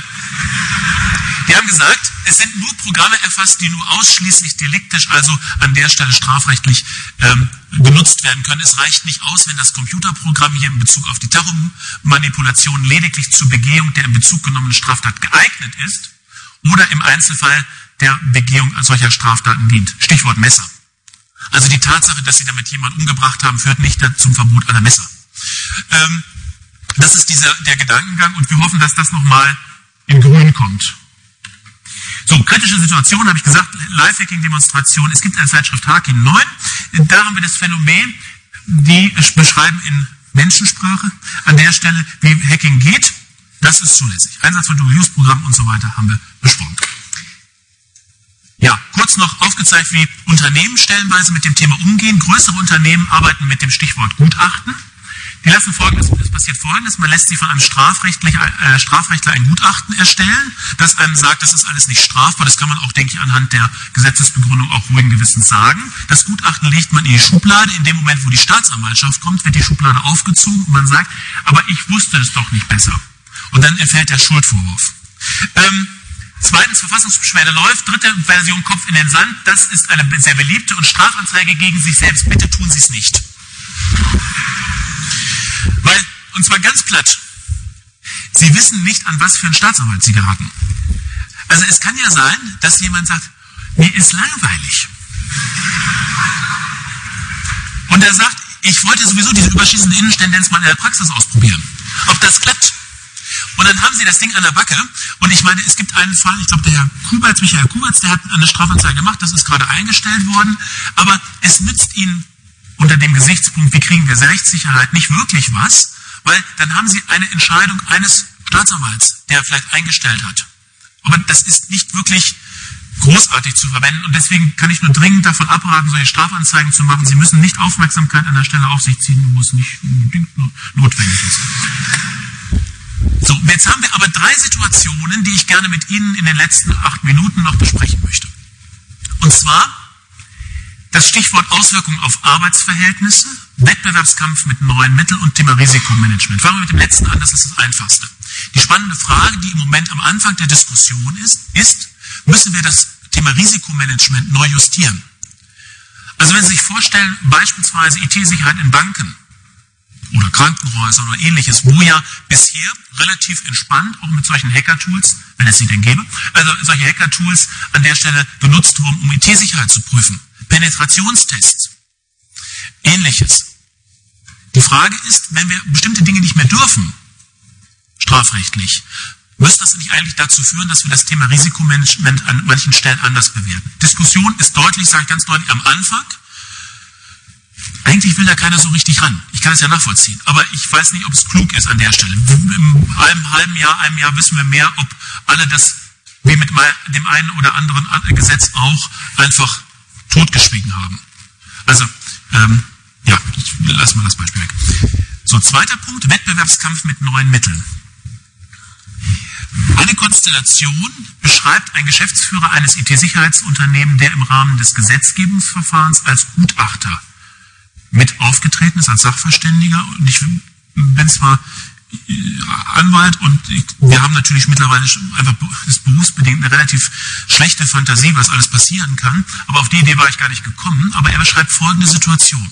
Speaker 1: die haben gesagt, es sind nur Programme erfasst, die nur ausschließlich deliktisch, also an der Stelle strafrechtlich ähm, genutzt werden können. Es reicht nicht aus, wenn das Computerprogramm hier in Bezug auf die Tachomanipulation lediglich zur Begehung der in Bezug genommenen Straftat geeignet ist oder im Einzelfall der Begehung solcher Straftaten dient. Stichwort Messer. Also die Tatsache, dass Sie damit jemanden umgebracht haben, führt nicht zum Verbot aller Messer. Ähm, das ist dieser, der Gedankengang und wir hoffen, dass das nochmal in Grün kommt. So, kritische Situation, habe ich gesagt, Lifehacking-Demonstration. Es gibt eine Zeitschrift Hakim neun, da haben wir das Phänomen, die beschreiben in Menschensprache an der Stelle, wie Hacking geht. Das ist zulässig. Einsatz von Dual-Use-Programmen und so weiter haben wir besprochen. Ja, kurz noch aufgezeigt, wie Unternehmen stellenweise mit dem Thema umgehen. Größere Unternehmen arbeiten mit dem Stichwort Gutachten. Die lassen Folgendes, es passiert Folgendes, man lässt sie von einem Strafrechtler, äh, Strafrechtler ein Gutachten erstellen, das einem sagt, das ist alles nicht strafbar, das kann man auch, denke ich, anhand der Gesetzesbegründung auch ruhigen Gewissens sagen. Das Gutachten legt man in die Schublade, in dem Moment, wo die Staatsanwaltschaft kommt, wird die Schublade aufgezogen und man sagt, aber ich wusste es doch nicht besser. Und dann entfällt der Schuldvorwurf. Ähm, Zweitens, Verfassungsbeschwerde läuft. Dritte Version, Kopf in den Sand. Das ist eine sehr beliebte und Strafanzeige gegen sich selbst. Bitte tun Sie es nicht. Weil, und zwar ganz platt, Sie wissen nicht, an was für einen Staatsanwalt Sie geraten. Also es kann ja sein, dass jemand sagt, mir ist langweilig. Und er sagt, ich wollte sowieso diese überschießende Innentendenz mal in der Praxis ausprobieren. Ob das klappt. Und dann haben Sie das Ding an der Backe. Und ich meine, es gibt einen Fall, ich glaube, der Herr Kuberts, Michael Kuberts, der hat eine Strafanzeige gemacht, das ist gerade eingestellt worden. Aber es nützt Ihnen unter dem Gesichtspunkt, wie kriegen wir Rechtssicherheit, nicht wirklich was, weil dann haben Sie eine Entscheidung eines Staatsanwalts, der vielleicht eingestellt hat. Aber das ist nicht wirklich großartig zu verwenden. Und deswegen kann ich nur dringend davon abraten, solche Strafanzeigen zu machen. Sie müssen nicht Aufmerksamkeit an der Stelle auf sich ziehen, wo es nicht unbedingt notwendig ist. So, jetzt haben wir aber drei Situationen, die ich gerne mit Ihnen in den letzten acht Minuten noch besprechen möchte. Und zwar das Stichwort Auswirkungen auf Arbeitsverhältnisse, Wettbewerbskampf mit neuen Mitteln und Thema Risikomanagement. Fangen wir mit dem letzten an, das ist das Einfachste. Die spannende Frage, die im Moment am Anfang der Diskussion ist, ist, müssen wir das Thema Risikomanagement neu justieren? Also wenn Sie sich vorstellen, beispielsweise I T-Sicherheit in Banken oder Krankenhäusern oder ähnliches, wo ja bisher relativ entspannt, auch mit solchen Hacker-Tools, wenn es sie denn gäbe, also solche Hacker-Tools an der Stelle benutzt wurden, um I T-Sicherheit zu prüfen. Penetrationstests, ähnliches. Die Frage ist, wenn wir bestimmte Dinge nicht mehr dürfen, strafrechtlich, müsste das nicht eigentlich dazu führen, dass wir das Thema Risikomanagement an manchen Stellen anders bewerten? Diskussion ist deutlich, sage ich ganz deutlich, am Anfang. Eigentlich will da keiner so richtig ran. Ich kann es ja nachvollziehen. Aber ich weiß nicht, ob es klug ist an der Stelle. In einem halben Jahr, einem Jahr wissen wir mehr, ob alle das, wie mit dem einen oder anderen Gesetz auch, einfach totgeschwiegen haben. Also, ähm, ja, lassen wir das Beispiel weg. So, zweiter Punkt, Wettbewerbskampf mit neuen Mitteln. Eine Konstellation beschreibt ein Geschäftsführer eines I T-Sicherheitsunternehmens, der im Rahmen des Gesetzgebungsverfahrens als Gutachter mit aufgetreten ist, als Sachverständiger. Und ich bin zwar Anwalt und ich, wir haben natürlich mittlerweile einfach das berufsbedingt eine relativ schlechte Fantasie, was alles passieren kann, aber auf die Idee war ich gar nicht gekommen, aber er beschreibt folgende Situation.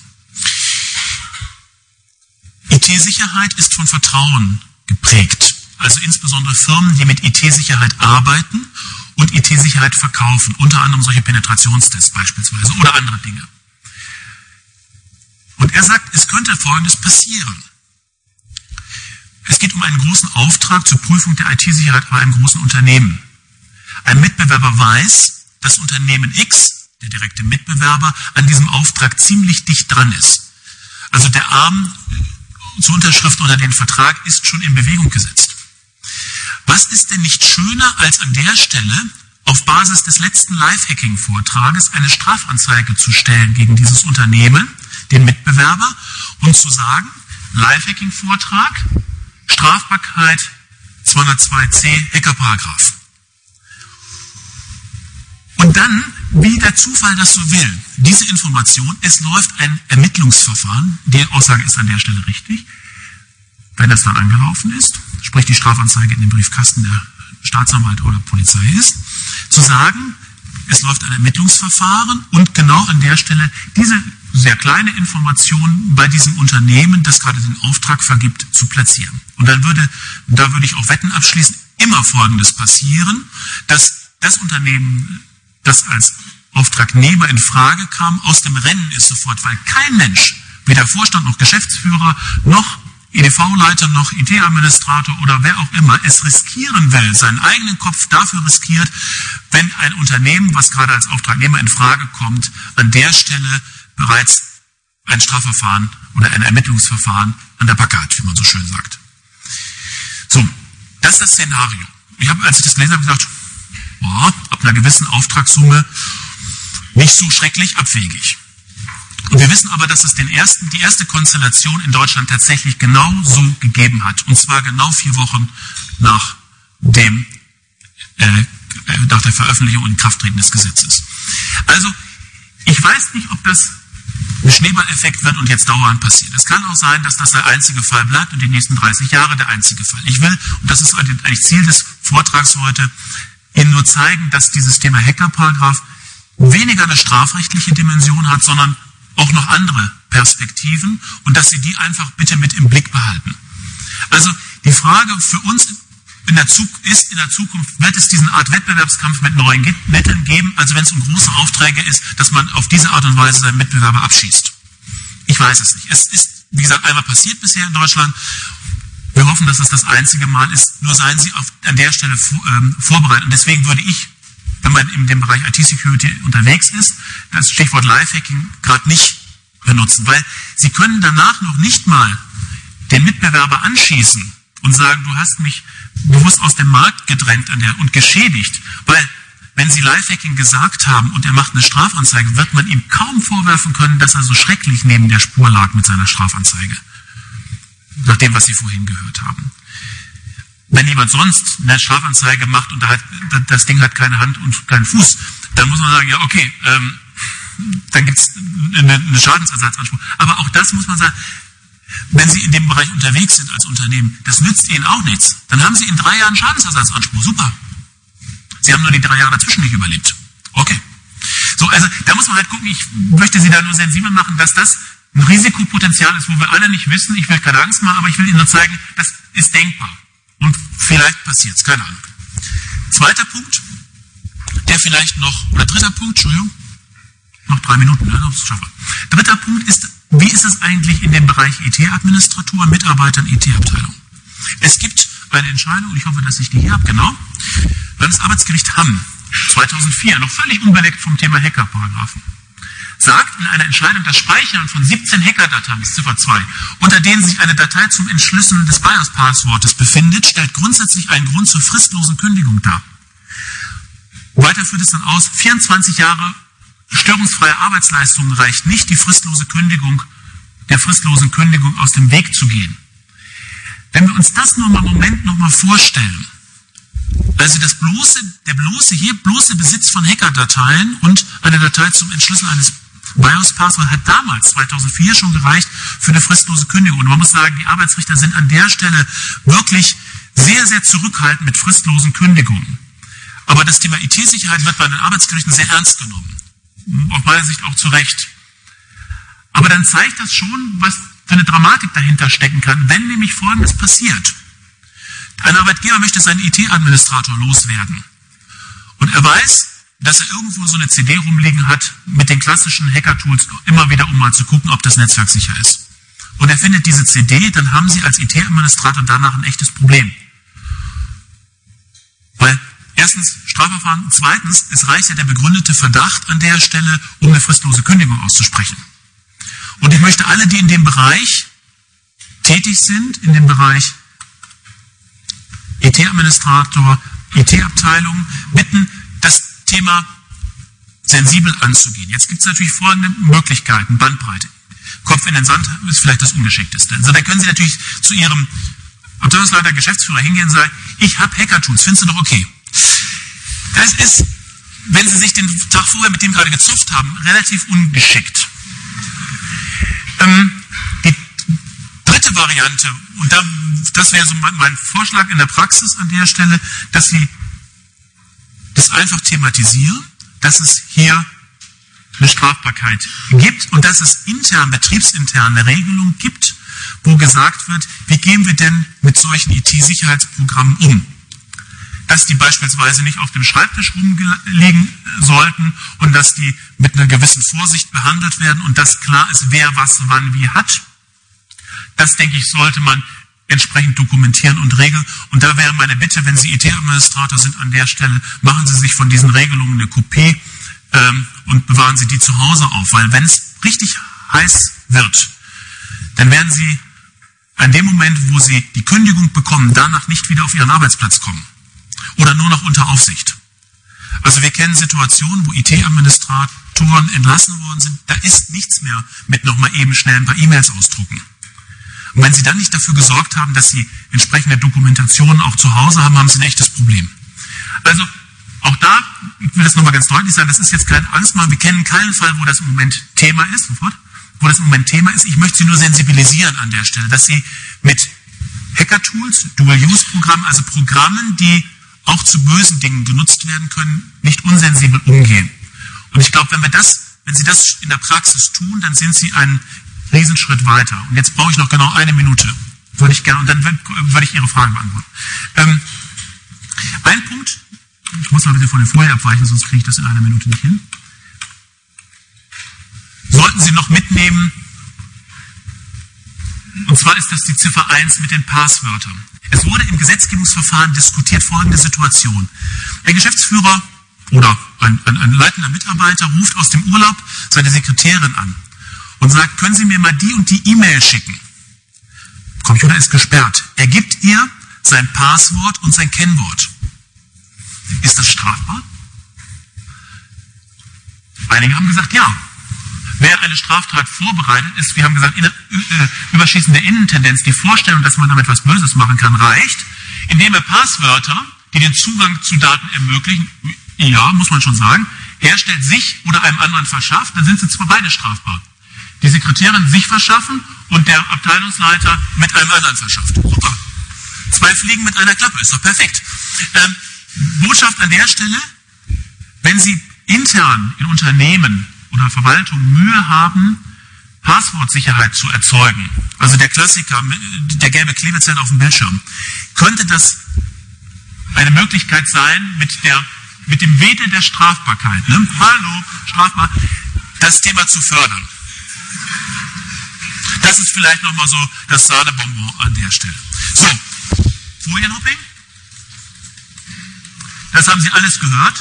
Speaker 1: I T-Sicherheit ist von Vertrauen geprägt, also insbesondere Firmen, die mit I T-Sicherheit arbeiten und I T-Sicherheit verkaufen, unter anderem solche Penetrationstests beispielsweise oder andere Dinge. Und er sagt, es könnte Folgendes passieren. Es geht um einen großen Auftrag zur Prüfung der I T-Sicherheit bei einem großen Unternehmen. Ein Mitbewerber weiß, dass Unternehmen X, der direkte Mitbewerber, an diesem Auftrag ziemlich dicht dran ist. Also der Arm zur Unterschrift unter den Vertrag ist schon in Bewegung gesetzt. Was ist denn nicht schöner, als an der Stelle auf Basis des letzten Live-Hacking-Vortrages eine Strafanzeige zu stellen gegen dieses Unternehmen, den Mitbewerber, und zu sagen, Live-Hacking-Vortrag, Strafbarkeit zweihundertzwei c Hackerparagraph. Und dann, wie der Zufall das so will, diese Information, es läuft ein Ermittlungsverfahren, die Aussage ist an der Stelle richtig, wenn das dann angelaufen ist, sprich die Strafanzeige in den Briefkasten der Staatsanwalt oder Polizei ist, zu sagen, es läuft ein Ermittlungsverfahren und genau an der Stelle diese sehr kleine Information bei diesem Unternehmen, das gerade den Auftrag vergibt, zu platzieren. Und dann würde, da würde ich auch Wetten abschließen, immer Folgendes passieren, dass das Unternehmen, das als Auftragnehmer in Frage kam, aus dem Rennen ist sofort, weil kein Mensch, weder Vorstand noch Geschäftsführer, noch E D V-Leiter, noch I T-Administrator oder wer auch immer es riskieren will, seinen eigenen Kopf dafür riskiert, wenn ein Unternehmen, was gerade als Auftragnehmer in Frage kommt, an der Stelle bereits ein Strafverfahren oder ein Ermittlungsverfahren an der Backe hat, wie man so schön sagt. So, das ist das Szenario. Ich habe, als ich das gelesen habe, gesagt, boah, ab einer gewissen Auftragssumme nicht so schrecklich abwegig. Und wir wissen aber, dass es den ersten, die erste Konstellation in Deutschland tatsächlich genau so gegeben hat. Und zwar genau vier Wochen nach dem, äh, nach der Veröffentlichung und Inkrafttreten des Gesetzes. Also, ich weiß nicht, ob das ein Schneeballeffekt wird und jetzt dauernd passiert. Es kann auch sein, dass das der einzige Fall bleibt und die nächsten dreißig Jahre der einzige Fall. Ich will, und das ist eigentlich Ziel des Vortrags heute, Ihnen nur zeigen, dass dieses Thema Hackerparagraph weniger eine strafrechtliche Dimension hat, sondern auch noch andere Perspektiven und dass Sie die einfach bitte mit im Blick behalten. Also die Frage für uns in der Zukunft ist, in der Zukunft wird es diesen Art Wettbewerbskampf mit neuen Mitteln geben, also wenn es um große Aufträge ist, dass man auf diese Art und Weise seinen Mitbewerber abschießt. Ich weiß es nicht. Es ist, wie gesagt, einmal passiert bisher in Deutschland. Wir hoffen, dass es das einzige Mal ist. Nur seien Sie auf, an der Stelle vor, ähm, vorbereitet. Und deswegen würde ich, wenn man in dem Bereich I T-Security unterwegs ist, das Stichwort Live-Hacking gerade nicht benutzen, weil Sie können danach noch nicht mal den Mitbewerber anschießen und sagen, du hast mich bewusst aus dem Markt gedrängt an der, und geschädigt, weil wenn Sie Live-Hacking gesagt haben und er macht eine Strafanzeige, wird man ihm kaum vorwerfen können, dass er so schrecklich neben der Spur lag mit seiner Strafanzeige. Nach dem, was Sie vorhin gehört haben. Wenn jemand sonst eine Strafanzeige macht und da hat, das Ding hat keine Hand und keinen Fuß, dann muss man sagen, ja okay, ähm, dann gibt es einen Schadensersatzanspruch. Aber auch das muss man sagen, wenn Sie in dem Bereich unterwegs sind als Unternehmen, das nützt Ihnen auch nichts. Dann haben Sie in drei Jahren Schadensersatzanspruch. Super. Sie haben nur die drei Jahre dazwischen nicht überlebt. Okay. So, also da muss man halt gucken, ich möchte Sie da nur sensibel machen, dass das ein Risikopotenzial ist, wo wir alle nicht wissen, ich will keine Angst machen, aber ich will Ihnen nur zeigen, das ist denkbar. Und vielleicht passiert es, keine Ahnung. Zweiter Punkt, der vielleicht noch, oder dritter Punkt, Entschuldigung, noch drei Minuten, ne, das schaffen wir. Dritter Punkt ist, wie ist es eigentlich in dem Bereich I T-Administrator, Mitarbeitern I T-Abteilung? Es gibt eine Entscheidung, und ich hoffe, dass ich die hier habe, genau, Landesarbeitsgericht Hamm, zweitausendvier, noch völlig unbeleckt vom Thema Hackerparagraphen, sagt in einer Entscheidung, das Speichern von siebzehn Hackerdateien, das ist Ziffer zwei, unter denen sich eine Datei zum Entschlüsseln des BIOS-Passwortes befindet, stellt grundsätzlich einen Grund zur fristlosen Kündigung dar. Weiter führt es dann aus, vierundzwanzig Jahre störungsfreie Arbeitsleistung reicht nicht, die fristlose Kündigung, der fristlosen Kündigung aus dem Weg zu gehen. Wenn wir uns das nur mal einen Moment noch mal vorstellen, also das bloße, der bloße, hier bloße Besitz von Hackerdateien und eine Datei zum Entschlüsseln eines BIOS-Passworts hat damals, zweitausendvier, schon gereicht für eine fristlose Kündigung. Und man muss sagen, die Arbeitsrichter sind an der Stelle wirklich sehr, sehr zurückhaltend mit fristlosen Kündigungen. Aber das Thema I T-Sicherheit wird bei den Arbeitsgerichten sehr ernst genommen. Aus meiner Sicht auch zu Recht. Aber dann zeigt das schon, was für eine Dramatik dahinter stecken kann, wenn nämlich Folgendes passiert. Ein Arbeitgeber möchte seinen I T-Administrator loswerden. Und er weiß, dass er irgendwo so eine C D rumliegen hat mit den klassischen Hacker-Tools, immer wieder, um mal zu gucken, ob das Netzwerk sicher ist. Und er findet diese C D, dann haben Sie als I T-Administrator danach ein echtes Problem. Weil erstens Strafverfahren, und zweitens, es reicht ja der begründete Verdacht an der Stelle, um eine fristlose Kündigung auszusprechen. Und ich möchte alle, die in dem Bereich tätig sind, in dem Bereich I T-Administrator, I T-Abteilung, bitten, das Thema sensibel anzugehen. Jetzt gibt es natürlich folgende Möglichkeiten, Bandbreite. Kopf in den Sand ist vielleicht das Ungeschickteste. Also da können Sie natürlich zu Ihrem Abteilungsleiter, Geschäftsführer hingehen und sagen, ich habe Hacker-Tools, findest du doch okay. Das ist, wenn Sie sich den Tag vorher mit dem gerade gezupft haben, relativ ungeschickt. Ähm, die dritte Variante, und da, das wäre so mein, mein Vorschlag in der Praxis an der Stelle, dass Sie das einfach thematisieren, dass es hier eine Strafbarkeit gibt und dass es intern, betriebsintern eine Regelung gibt, wo gesagt wird, wie gehen wir denn mit solchen I T-Sicherheitsprogrammen um? Dass die beispielsweise nicht auf dem Schreibtisch rumliegen sollten und dass die mit einer gewissen Vorsicht behandelt werden und dass klar ist, wer was wann wie hat. Das, denke ich, sollte man entsprechend dokumentieren und regeln. Und da wäre meine Bitte, wenn Sie I T-Administrator sind an der Stelle, machen Sie sich von diesen Regelungen eine Kopie ähm, und bewahren Sie die zu Hause auf. Weil wenn es richtig heiß wird, dann werden Sie an dem Moment, wo Sie die Kündigung bekommen, danach nicht wieder auf Ihren Arbeitsplatz kommen. Oder nur noch unter Aufsicht. Also wir kennen Situationen, wo I T-Administratoren entlassen worden sind, da ist nichts mehr mit nochmal eben schnell ein paar E-Mails ausdrucken. Und wenn Sie dann nicht dafür gesorgt haben, dass Sie entsprechende Dokumentationen auch zu Hause haben, haben Sie ein echtes Problem. Also auch da, ich will das nochmal ganz deutlich sagen, das ist jetzt kein Angstmachen, wir kennen keinen Fall, wo das im Moment Thema ist, sofort, wo das im Moment Thema ist. Ich möchte Sie nur sensibilisieren an der Stelle, dass Sie mit Hacker-Tools, Dual-Use-Programmen, also Programmen, die auch zu bösen Dingen genutzt werden können, nicht unsensibel umgehen. Und ich glaube, wenn wir das, wenn Sie das in der Praxis tun, dann sind Sie einen Riesenschritt weiter. Und jetzt brauche ich noch genau eine Minute. Würde ich gerne, und dann würde ich Ihre Fragen beantworten. Ähm, ein Punkt, ich muss mal bitte von der Folie abweichen, sonst kriege ich das in einer Minute nicht hin. Sollten Sie noch mitnehmen, und zwar ist das die Ziffer eins mit den Passwörtern. Es wurde im Gesetzgebungsverfahren diskutiert folgende Situation. Der Geschäftsführer oder ein, ein, ein leitender Mitarbeiter ruft aus dem Urlaub seine Sekretärin an und sagt, können Sie mir mal die und die E-Mail schicken? Computer ist gesperrt. Er gibt ihr sein Passwort und sein Kennwort. Ist das strafbar? Einige haben gesagt, ja. Wer eine Straftat vorbereitet ist, wir haben gesagt, in, äh, überschießende Innentendenz, die Vorstellung, dass man damit was Böses machen kann, reicht. Indem er Passwörter, die den Zugang zu Daten ermöglichen, ja, muss man schon sagen, herstellt, sich oder einem anderen verschafft, dann sind sie zwar beide strafbar. Die Sekretärin sich verschaffen und der Abteilungsleiter mit einem anderen verschafft. Super. Zwei Fliegen mit einer Klappe, ist doch perfekt. Ähm, Botschaft an der Stelle, wenn Sie intern in Unternehmen oder Verwaltung Mühe haben, Passwortsicherheit zu erzeugen, also der Klassiker, der gelbe Klebezettel auf dem Bildschirm, könnte das eine Möglichkeit sein, mit, der, mit dem Wedel der Strafbarkeit, ne? Hallo, strafbar, das Thema zu fördern. Das ist vielleicht nochmal so das Sahnebonbon an der Stelle. So, Folienhopping. Das haben Sie alles gehört.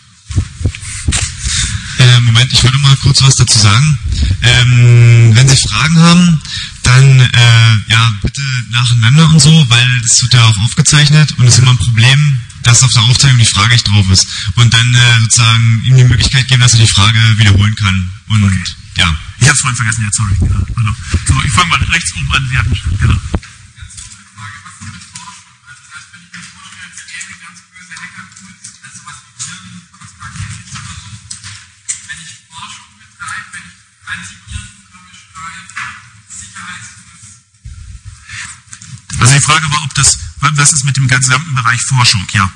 Speaker 2: Äh, Moment, ich würde mal kurz was dazu sagen. Ähm, wenn Sie Fragen haben, dann äh, ja bitte nacheinander und so, weil es wird ja auch aufgezeichnet und es ist immer ein Problem, dass auf der Aufzeichnung die Frage nicht drauf ist. Und dann äh, sozusagen ihm die Möglichkeit geben, dass er die Frage wiederholen kann. Und okay. Ja.
Speaker 1: Ich habe es vorhin vergessen, ja, sorry. Genau. So, ich fange mal rechts oben an. Sie hatten schon, genau. Also die Frage war, ob das, was ist mit dem gesamten Bereich Forschung? Ja.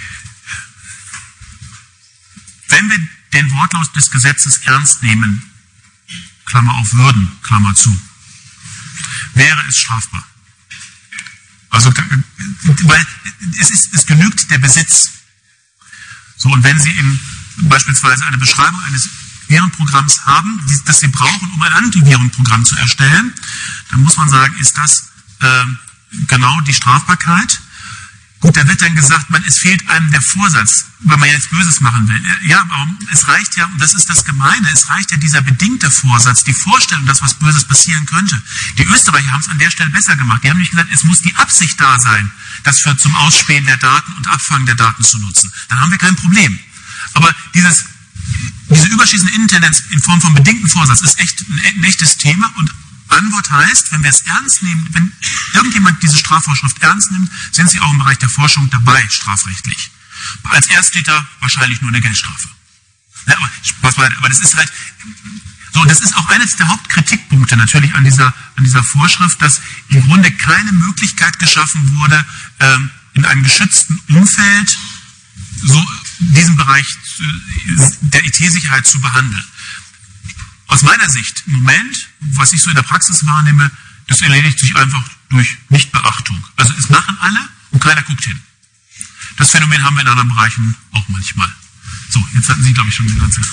Speaker 1: Wenn wir den Wortlaut des Gesetzes ernst nehmen, Klammer auf würden, Klammer zu, wäre es strafbar. Also, weil es, ist, es genügt der Besitz. So, und wenn Sie eben beispielsweise eine Beschreibung eines Virenprogramms haben, das Sie brauchen, um ein Antivirenprogramm zu erstellen, dann muss man sagen, ist das äh, genau die Strafbarkeit. Gut, da wird dann gesagt, man, es fehlt einem der Vorsatz, wenn man jetzt Böses machen will. Ja, aber es reicht ja, und das ist das Gemeine, es reicht ja dieser bedingte Vorsatz, die Vorstellung, dass was Böses passieren könnte. Die Österreicher haben es an der Stelle besser gemacht. Die haben nicht gesagt, es muss die Absicht da sein, das für zum Ausspähen der Daten und Abfangen der Daten zu nutzen. Dann haben wir kein Problem. Aber dieses, diese überschießende Intendenz in Form von bedingten Vorsatz ist echt ein, ein echtes Thema, und Antwort heißt, wenn wir es ernst nehmen, wenn irgendjemand diese Strafvorschrift ernst nimmt, sind Sie auch im Bereich der Forschung dabei, strafrechtlich. Als Ersttäter wahrscheinlich nur eine Geldstrafe. Ja, aber, Spaß beiseite, aber das ist halt, so, das ist auch eines der Hauptkritikpunkte natürlich an dieser, an dieser Vorschrift, dass im Grunde keine Möglichkeit geschaffen wurde, ähm, in einem geschützten Umfeld so diesen Bereich der I T-Sicherheit zu behandeln. Aus meiner Sicht im Moment, was ich so in der Praxis wahrnehme, das erledigt sich einfach durch Nichtbeachtung. Also es machen alle und keiner guckt hin. Das Phänomen haben wir in anderen Bereichen auch manchmal. So, jetzt hatten Sie, glaube ich, schon die ganze...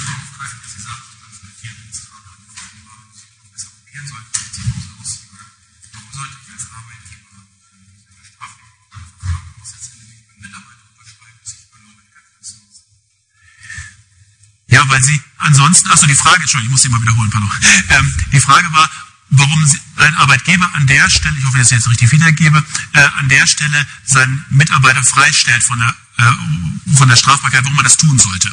Speaker 1: Ja, weil Sie ansonsten, achso, die Frage, Entschuldigung, ich muss sie mal wiederholen, pardon. Ähm, die Frage war, warum ein Arbeitgeber an der Stelle, ich hoffe, dass ich das jetzt richtig wiedergebe, äh, an der Stelle seinen Mitarbeiter freistellt von der, äh, von der Strafbarkeit, warum man das tun sollte.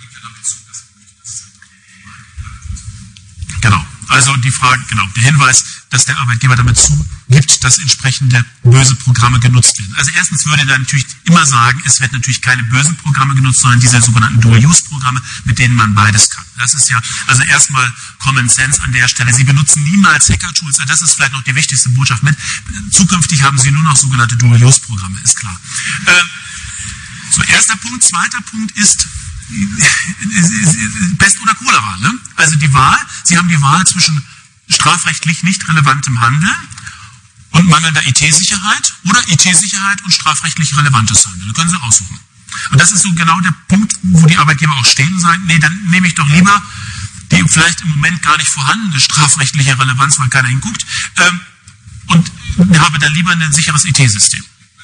Speaker 1: Genau. Also die Frage, genau, der Hinweis, dass der Arbeitgeber damit zugibt, dass entsprechende böse Programme genutzt werden. Also erstens würde er natürlich immer sagen, es wird natürlich keine bösen Programme genutzt, sondern diese sogenannten Dual-Use-Programme, mit denen man beides kann. Das ist ja, also erstmal Common Sense an der Stelle. Sie benutzen niemals Hacker-Tools, das ist vielleicht noch die wichtigste Botschaft mit. Zukünftig haben Sie nur noch sogenannte Dual-Use-Programme, ist klar. Äh, so, erster Punkt. Zweiter Punkt ist, Pest oder Cholera, ne? Also die Wahl, Sie haben die Wahl zwischen strafrechtlich nicht relevantem Handeln und mangelnder I T-Sicherheit oder I T-Sicherheit und strafrechtlich relevantes Handeln. Da können Sie aussuchen. Und das ist so genau der Punkt, wo die Arbeitgeber auch stehen und sagen, nee, dann nehme ich doch lieber die vielleicht im Moment gar nicht vorhandene strafrechtliche Relevanz, weil keiner hinguckt, ähm, und habe dann lieber ein sicheres I T-System.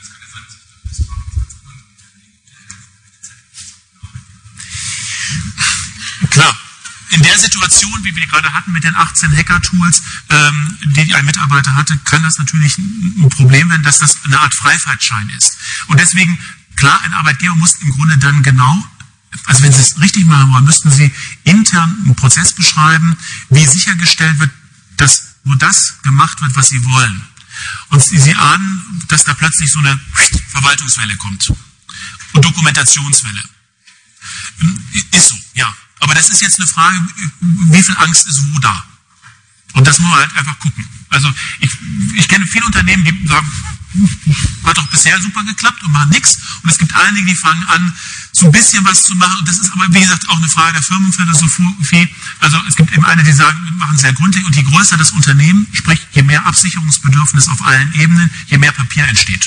Speaker 1: Klar, in der Situation, wie wir die gerade hatten mit den achtzehn Hacker-Tools, ähm, die ein Mitarbeiter hatte, kann das natürlich ein Problem werden, dass das eine Art Freifahrtschein ist. Und deswegen, klar, ein Arbeitgeber muss im Grunde dann genau, also wenn Sie es richtig machen wollen, müssten Sie intern einen Prozess beschreiben, wie sichergestellt wird, dass nur das gemacht wird, was Sie wollen. Und Sie, Sie ahnen, dass da plötzlich so eine Verwaltungswelle kommt. Und Dokumentationswelle. Ist so, ja. Aber das ist jetzt eine Frage, wie viel Angst ist wo da? Und das muss man halt einfach gucken. Also ich, ich kenne viele Unternehmen, die sagen, hat doch bisher super geklappt und machen nichts. Und es gibt einige, die fangen an, so ein bisschen was zu machen. Und das ist aber, wie gesagt, auch eine Frage der Firmenphilosophie. Also es gibt eben eine, die sagen, wir machen sehr gründlich. Und je größer das Unternehmen, sprich, je mehr Absicherungsbedürfnis auf allen Ebenen, je mehr Papier entsteht.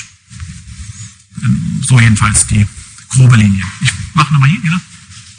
Speaker 1: So jedenfalls die grobe Linie. Ich mache nochmal hier, wieder.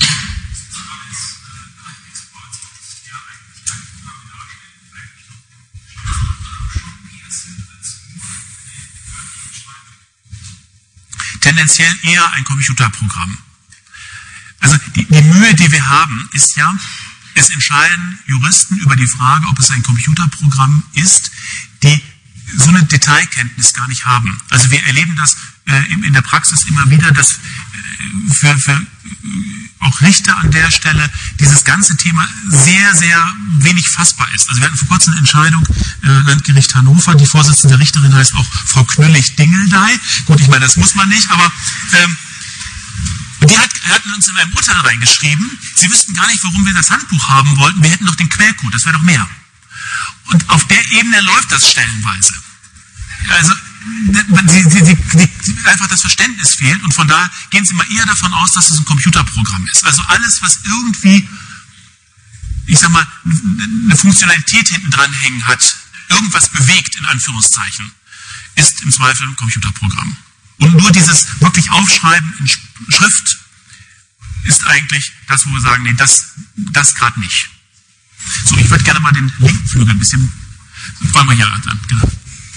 Speaker 1: Tendenziell eher ein Computerprogramm. Also die, die Mühe, die wir haben, ist ja, es entscheiden Juristen über die Frage, ob es ein Computerprogramm ist, die so eine Detailkenntnis gar nicht haben. Also wir erleben das äh, in der Praxis immer wieder, dass äh, für, für äh, auch Richter an der Stelle dieses ganze Thema sehr, sehr wenig fassbar ist. Also wir hatten vor kurzem eine Entscheidung, äh, Landgericht Hannover, die Vorsitzende Richterin heißt auch Frau Knüllig-Dingeldey. Gut, ich meine, das muss man nicht, aber ähm, die hat, hatten uns in einem Urteil reingeschrieben, sie wüssten gar nicht, warum wir das Handbuch haben wollten, wir hätten doch den Quellcode, das wäre doch mehr. Und auf der Ebene läuft das stellenweise. Also sie, sie, sie, sie, einfach das Verständnis fehlt und von daher gehen sie mal eher davon aus, dass es ein Computerprogramm ist. Also alles, was irgendwie, ich sag mal, eine Funktionalität hinten dran hängen hat, irgendwas bewegt, in Anführungszeichen, ist im Zweifel ein Computerprogramm. Und nur dieses wirklich Aufschreiben in Schrift ist eigentlich das, wo wir sagen, nee, das, das gerade nicht. So, ich würde gerne mal den linken Flügel ein bisschen, wollen wir hier an, genau.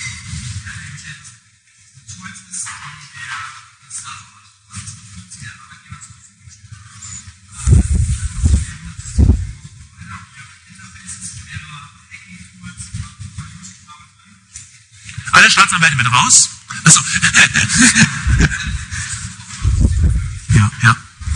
Speaker 1: Alle Staatsanwälte mit raus. Also, ja, ja.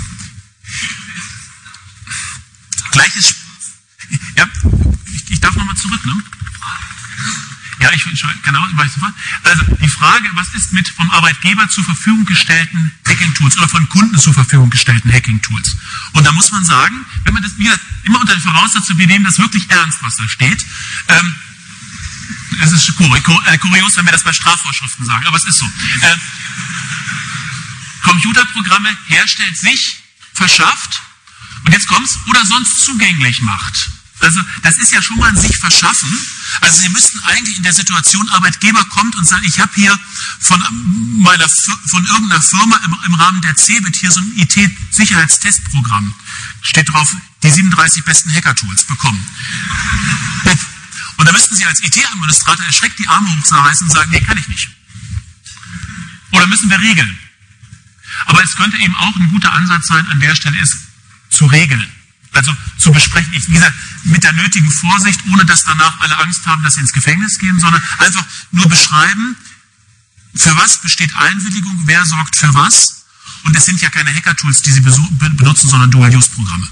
Speaker 1: Gleiches, ja, ich, ich darf nochmal zurück, ne? Ja, ich genau, also die Frage, was ist mit vom Arbeitgeber zur Verfügung gestellten Hacking-Tools oder von Kunden zur Verfügung gestellten Hacking-Tools? Und da muss man sagen, wenn man das wieder immer unter der Voraussetzung, wir nehmen das wirklich ernst, was da steht. Ähm, es ist kurios, wenn wir das bei Strafvorschriften sagen, aber es ist so. Äh, Computerprogramme herstellt, sich verschafft und jetzt kommt's oder sonst zugänglich macht. Also das ist ja schon mal ein sich verschaffen. Also Sie müssten eigentlich in der Situation, Arbeitgeber kommt und sagt, ich habe hier von meiner von irgendeiner Firma im, im Rahmen der C eBIT hier so ein I T-Sicherheitstestprogramm. Steht drauf, die siebenunddreißig besten Hacker-Tools bekommen. Und da müssten Sie als I T-Administrator erschreckt die Arme hochreißen und sagen, nee, kann ich nicht. Oder müssen wir regeln. Aber es könnte eben auch ein guter Ansatz sein, an der Stelle ist zu regeln. Also zu besprechen, ich, wie gesagt, mit der nötigen Vorsicht, ohne dass danach alle Angst haben, dass sie ins Gefängnis gehen, sondern einfach nur beschreiben, für was besteht Einwilligung, wer sorgt für was. Und es sind ja keine Hacker-Tools, die Sie benutzen, sondern Dual-Use-Programme.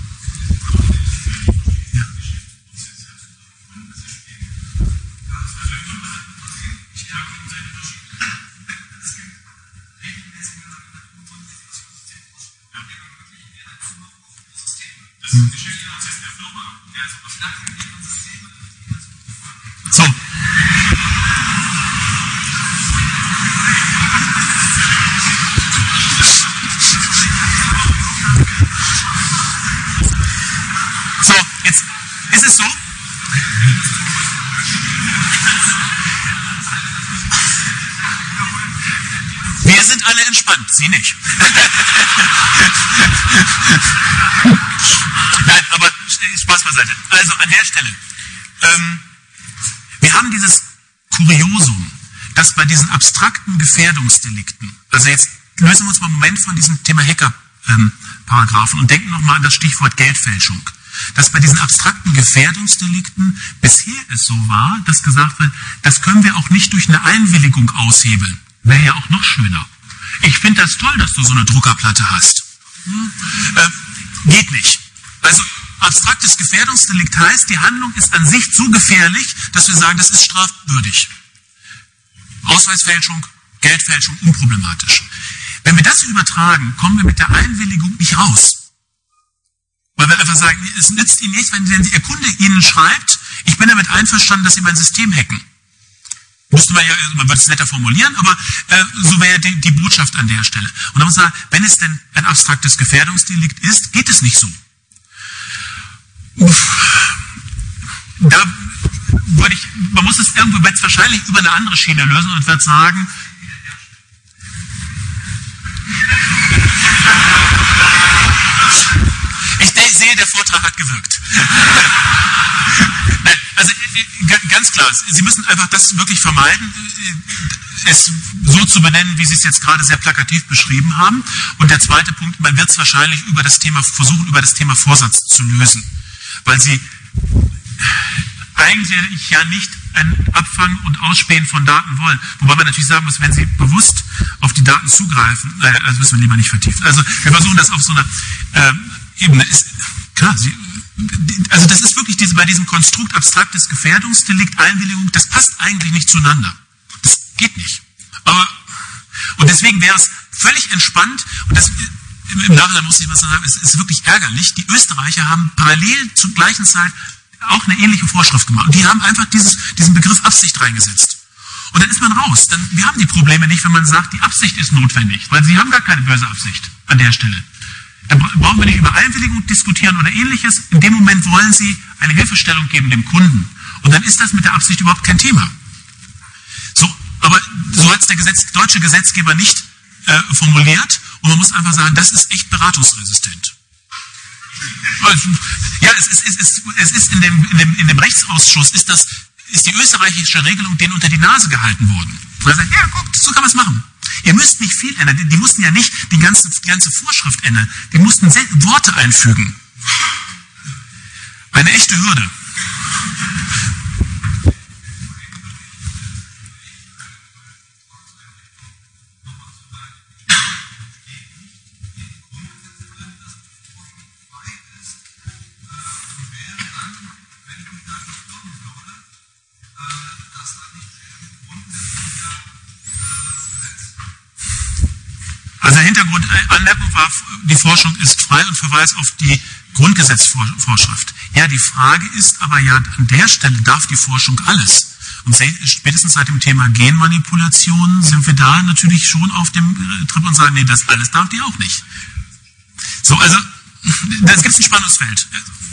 Speaker 1: Ja. Hm. So. So, jetzt ist es so. Wir sind alle entspannt, Sie nicht. Nein, aber Spaß beiseite. Also an der Stelle. Ähm, wir haben dieses Kuriosum, dass bei diesen abstrakten Gefährdungsdelikten, also jetzt lösen wir uns mal einen Moment von diesem Thema Hacker-Paragraphen ähm, und denken nochmal an das Stichwort Geldfälschung, dass bei diesen abstrakten Gefährdungsdelikten bisher es so war, dass gesagt wird, das können wir auch nicht durch eine Einwilligung aushebeln. Wäre ja auch noch schöner. Ich finde das toll, dass du so eine Druckerplatte hast. Hm? Äh, geht nicht. Also abstraktes Gefährdungsdelikt heißt, die Handlung ist an sich so gefährlich, dass wir sagen, das ist strafwürdig. Ausweisfälschung, Geldfälschung unproblematisch. Wenn wir das übertragen, kommen wir mit der Einwilligung nicht raus. Weil wir einfach sagen, es nützt Ihnen nichts, wenn Ihr Kunde Ihnen schreibt, ich bin damit einverstanden, dass Sie mein System hacken. Müsste man ja, man würde es netter formulieren, aber äh, so wäre die, die Botschaft an der Stelle. Und dann muss man sagen, wenn es denn ein abstraktes Gefährdungsdelikt ist, geht es nicht so. Uff. Da würde ich, man muss es irgendwo jetzt wahrscheinlich über eine andere Schiene lösen und wird sagen, ich sehe, der Vortrag hat gewirkt. Nein, also ganz klar, Sie müssen einfach das wirklich vermeiden, es so zu benennen, wie Sie es jetzt gerade sehr plakativ beschrieben haben. Und der zweite Punkt, man wird es wahrscheinlich über das Thema versuchen, über das Thema Vorsatz zu lösen, weil Sie eigentlich ja nicht ein Abfangen und Ausspähen von Daten wollen. Wobei man natürlich sagen muss, wenn Sie bewusst auf die Daten zugreifen, naja, also müssen wir lieber nicht vertiefen. Also wir versuchen das auf so einer äh, Ebene. Ist, klar, Sie, also das ist wirklich diese, bei diesem Konstrukt abstraktes Gefährdungsdelikt, Einwilligung, das passt eigentlich nicht zueinander. Das geht nicht. Aber, und deswegen wäre es völlig entspannt, und das im Nachhinein muss ich mal sagen, es ist wirklich ärgerlich, die Österreicher haben parallel zur gleichen Zeit auch eine ähnliche Vorschrift gemacht. Und die haben einfach dieses, diesen Begriff Absicht reingesetzt. Und dann ist man raus. Dann, wir haben die Probleme nicht, wenn man sagt, die Absicht ist notwendig, weil sie haben gar keine böse Absicht an der Stelle. Dann brauchen wir nicht über Einwilligung diskutieren oder ähnliches. In dem Moment wollen sie eine Hilfestellung geben dem Kunden. Und dann ist das mit der Absicht überhaupt kein Thema. So, aber so hat es der Gesetz, deutsche Gesetzgeber nicht äh, formuliert. Und man muss einfach sagen, das ist echt beratungsresistent. Also, ja, es ist, es ist, es ist in, dem, in, dem, in dem Rechtsausschuss ist, das, ist die österreichische Regelung denen unter die Nase gehalten worden. Und er sagt, ja, guck, so kann man es machen. Ihr müsst nicht viel ändern. Die, die mussten ja nicht die ganze, die ganze Vorschrift ändern. Die mussten Worte einfügen. Eine echte Hürde. Also der Hintergrund, Anmerkung war, die Forschung ist frei und verweist auf die Grundgesetzvorschrift. Ja, die Frage ist aber ja, an der Stelle darf die Forschung alles. Und spätestens seit dem Thema Genmanipulation sind wir da natürlich schon auf dem Trip und sagen, nee, das alles darf die auch nicht. So, also, da gibt es ein Spannungsfeld.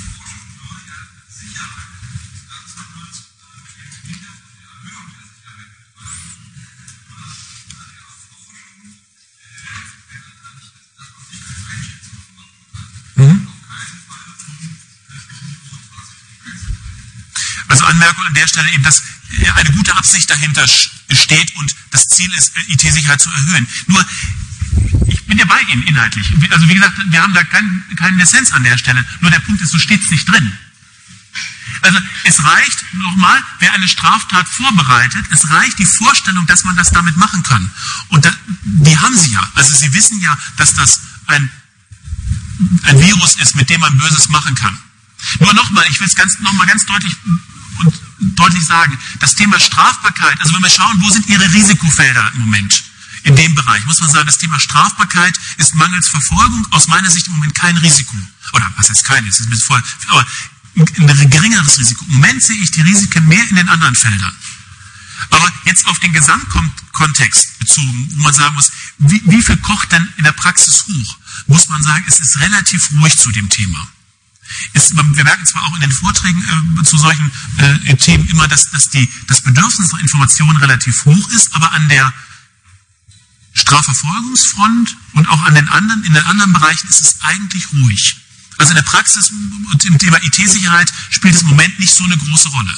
Speaker 1: Also Anmerkung an der Stelle eben, dass eine gute Absicht dahinter steht und das Ziel ist, I T-Sicherheit zu erhöhen. Nur, ich bin ja bei Ihnen inhaltlich. Also wie gesagt, wir haben da keinen keinen Dissens an der Stelle. Nur der Punkt ist, so steht es nicht drin. Also es reicht, nochmal, wer eine Straftat vorbereitet, es reicht die Vorstellung, dass man das damit machen kann. Und da, die haben Sie ja. Also Sie wissen ja, dass das ein, ein Virus ist, mit dem man Böses machen kann. Nur nochmal, ich will es ganz, nochmal ganz deutlich und deutlich sagen, das Thema Strafbarkeit, also wenn wir schauen, wo sind Ihre Risikofelder im Moment in dem Bereich, muss man sagen, das Thema Strafbarkeit ist mangels Verfolgung aus meiner Sicht im Moment kein Risiko. Oder was heißt kein, es ist ein bisschen voll, aber ein geringeres Risiko. Im Moment sehe ich die Risiken mehr in den anderen Feldern. Aber jetzt auf den Gesamtkontext bezogen, wo man sagen muss, wie, wie viel kocht denn in der Praxis hoch, muss man sagen, es ist relativ ruhig zu dem Thema. Ist, wir merken zwar auch in den Vorträgen äh, zu solchen äh, Themen immer, dass, dass die, das Bedürfnis nach Informationen relativ hoch ist, aber an der Strafverfolgungsfront und auch an den anderen, in den anderen Bereichen ist es eigentlich ruhig. Also in der Praxis und im Thema I T-Sicherheit spielt es im Moment nicht so eine große Rolle.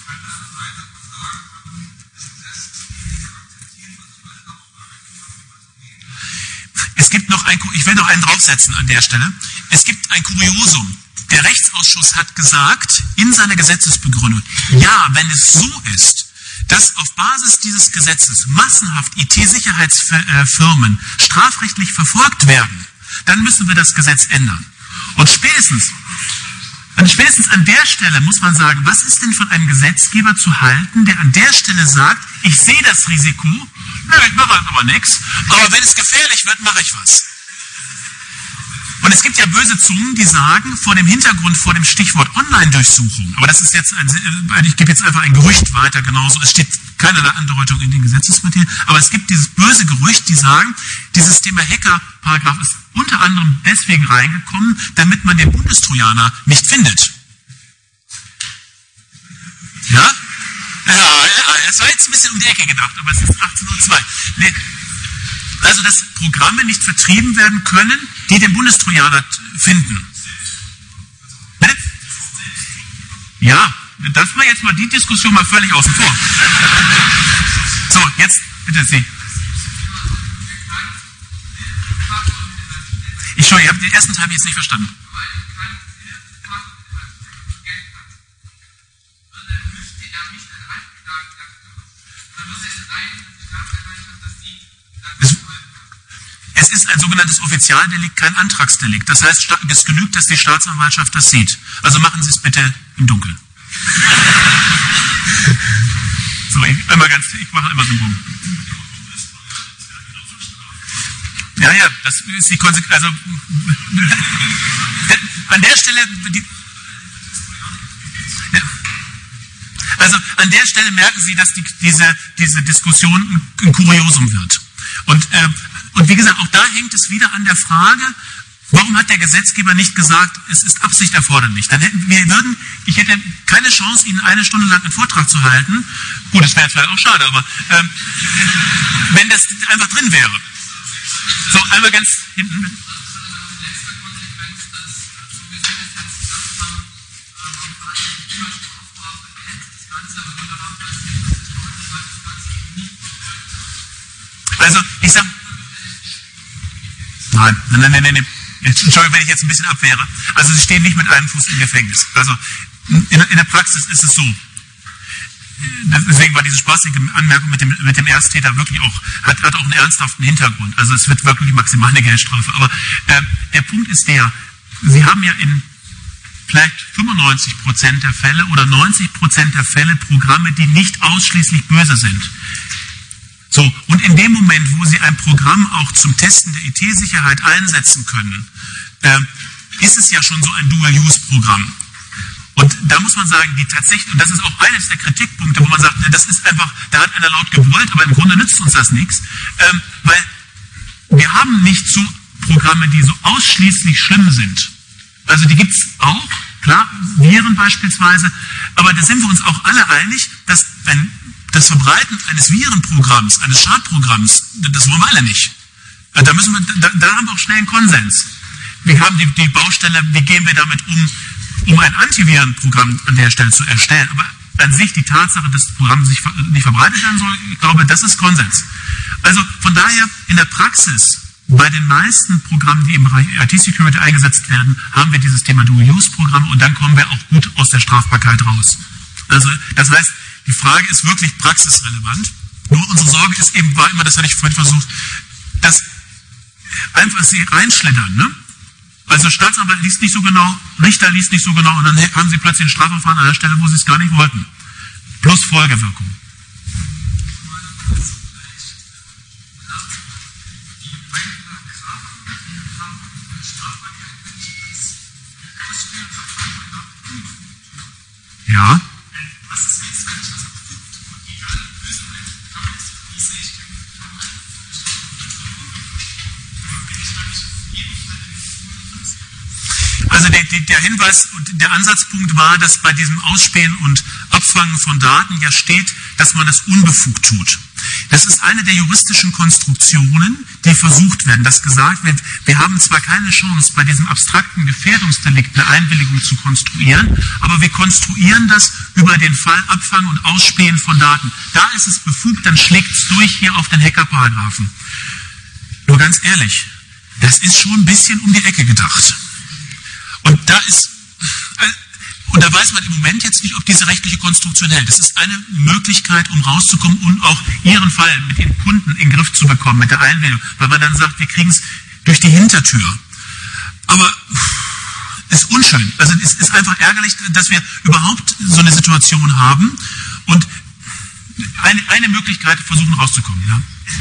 Speaker 1: Es gibt noch ein, ich will noch einen draufsetzen an der Stelle. Es gibt ein Kuriosum. Der Rechtsausschuss hat gesagt, in seiner Gesetzesbegründung, ja, wenn es so ist, dass auf Basis dieses Gesetzes massenhaft I T-Sicherheitsfirmen strafrechtlich verfolgt werden, dann müssen wir das Gesetz ändern. Und spätestens, und spätestens an der Stelle muss man sagen, was ist denn von einem Gesetzgeber zu halten, der an der Stelle sagt, ich sehe das Risiko, na, ich mache aber nichts, aber wenn es gefährlich wird, mache ich was. Und es gibt ja böse Zungen, die sagen, vor dem Hintergrund, vor dem Stichwort Online-Durchsuchung, aber das ist jetzt, ein, ich gebe jetzt einfach ein Gerücht weiter, genauso, es steht keinerlei Andeutung in den Gesetzesmaterien, aber es gibt dieses böse Gerücht, die sagen, dieses Thema Hacker-Paragraph ist unter anderem deswegen reingekommen, damit man den Bundestrojaner nicht findet. Ja? Ja, ja, es war jetzt ein bisschen um die Ecke gedacht, aber es ist achtzehn Uhr zwei. Nee. Also, dass Programme nicht vertrieben werden können, die den Bundestrojaner finden. Bitte? Ja, das war jetzt mal die Diskussion mal völlig außen vor. So, jetzt bitte Sie. Ich schau, ihr habt den ersten Teil jetzt nicht verstanden. Es ist ein sogenanntes Offizialdelikt, kein Antragsdelikt. Das heißt, es genügt, dass die Staatsanwaltschaft das sieht. Also machen Sie es bitte im Dunkeln. So, ich, einmal ganz, ich mache immer so einen Bogen. Ja, ja, das ist die Konsequenz. Also, an der Stelle, die, ja. Also, an der Stelle merken Sie, dass die, diese, diese Diskussion ein, ein Kuriosum wird. Und, äh, und wie gesagt, auch da hängt es wieder an der Frage, warum hat der Gesetzgeber nicht gesagt, es ist Absicht erforderlich? Dann hätten wir würden, ich hätte keine Chance, Ihnen eine Stunde lang einen Vortrag zu halten. Gut, das wäre vielleicht auch schade, aber ähm, wenn das einfach drin wäre. So, einmal ganz hinten. Also, ich sag, nein, nein, nein, nein, nein. Entschuldigung, wenn ich jetzt ein bisschen abwehre. Also, Sie stehen nicht mit einem Fuß im Gefängnis. Also, in, in der Praxis ist es so. Deswegen war diese spaßige Anmerkung mit dem, mit dem Ersttäter wirklich auch, hat, hat auch einen ernsthaften Hintergrund. Also, es wird wirklich maximal eine Geldstrafe. Aber äh, der Punkt ist der, Sie haben ja in vielleicht fünfundneunzig Prozent der Fälle oder neunzig Prozent der Fälle Programme, die nicht ausschließlich böse sind. So, und in dem Moment, wo Sie ein Programm auch zum Testen der I T-Sicherheit einsetzen können, äh, ist es ja schon so ein Dual-Use-Programm. Und da muss man sagen, die tatsächlich, und das ist auch eines der Kritikpunkte, wo man sagt, ne, das ist einfach, da hat einer laut gewollt, aber im Grunde nützt uns das nichts, ähm, weil wir haben nicht so Programme, die so ausschließlich schlimm sind. Also die gibt es auch, klar, Viren beispielsweise, aber da sind wir uns auch alle einig, dass ein das Verbreiten eines Virenprogramms, eines Schadprogramms, das wollen wir alle nicht. Da, müssen wir, da, da haben wir auch schnell einen Konsens. Wir haben die, die Baustelle, wie gehen wir damit um, um ein Antivirenprogramm an der Stelle zu erstellen. Aber an sich die Tatsache, dass das Programm sich nicht verbreitet werden soll, ich glaube, das ist Konsens. Also von daher in der Praxis, bei den meisten Programmen, die im Bereich I T-Security eingesetzt werden, haben wir dieses Thema Dual-Use-Programm und dann kommen wir auch gut aus der Strafbarkeit raus. Also das heißt, die Frage ist wirklich praxisrelevant. Nur unsere Sorge ist eben, war immer, das hatte ich vorhin versucht, dass einfach sie reinschlittern. Ne? Also Staatsanwalt liest nicht so genau, Richter liest nicht so genau und dann haben sie plötzlich ein Strafverfahren an der Stelle, wo sie es gar nicht wollten. Plus Folgewirkung. Ja. Also der, der Hinweis und der Ansatzpunkt war, dass bei diesem Ausspähen und Abfangen von Daten ja steht, dass man das unbefugt tut. Das ist eine der juristischen Konstruktionen, die versucht werden, dass gesagt wird, wir haben zwar keine Chance, bei diesem abstrakten Gefährdungsdelikt eine Einwilligung zu konstruieren, aber wir konstruieren das über den Fall Abfangen und Ausspähen von Daten. Da ist es befugt, dann schlägt es durch hier auf den Hackerparagraphen. Nur ganz ehrlich, das ist schon ein bisschen um die Ecke gedacht. Und da ist, und da weiß man im Moment jetzt nicht, ob diese rechtliche Konstruktion hält. Das ist eine Möglichkeit, um rauszukommen und auch Ihren Fall mit den Kunden in den Griff zu bekommen, mit der Einwilligung, weil man dann sagt, wir kriegen es durch die Hintertür. Aber ist unschön. Also es ist einfach ärgerlich, dass wir überhaupt so eine Situation haben. Und eine, eine Möglichkeit, versuchen rauszukommen. Ja?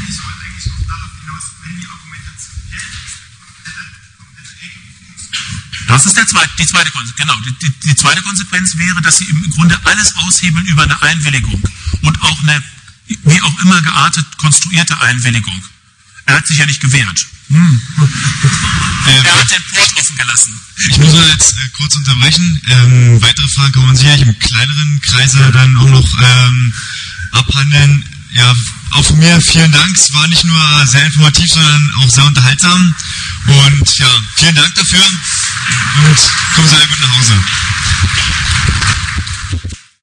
Speaker 1: Das ist der zweite, die zweite Konsequenz. Genau, die, die, die zweite Konsequenz wäre, dass sie im Grunde alles aushebeln über eine Einwilligung und auch eine, wie auch immer geartet, konstruierte Einwilligung. Er hat sich ja nicht gewehrt. Hm. Ähm, er hat den Port offen gelassen.
Speaker 2: Ich muss mal jetzt äh, kurz unterbrechen. Ähm, weitere Fragen kann man sicherlich im kleineren Kreise dann auch noch ähm, abhandeln. Ja, auch von mir vielen Dank. Es war nicht nur sehr informativ, sondern auch sehr unterhaltsam. Und ja, vielen Dank dafür und kommen Sie alle gut nach Hause.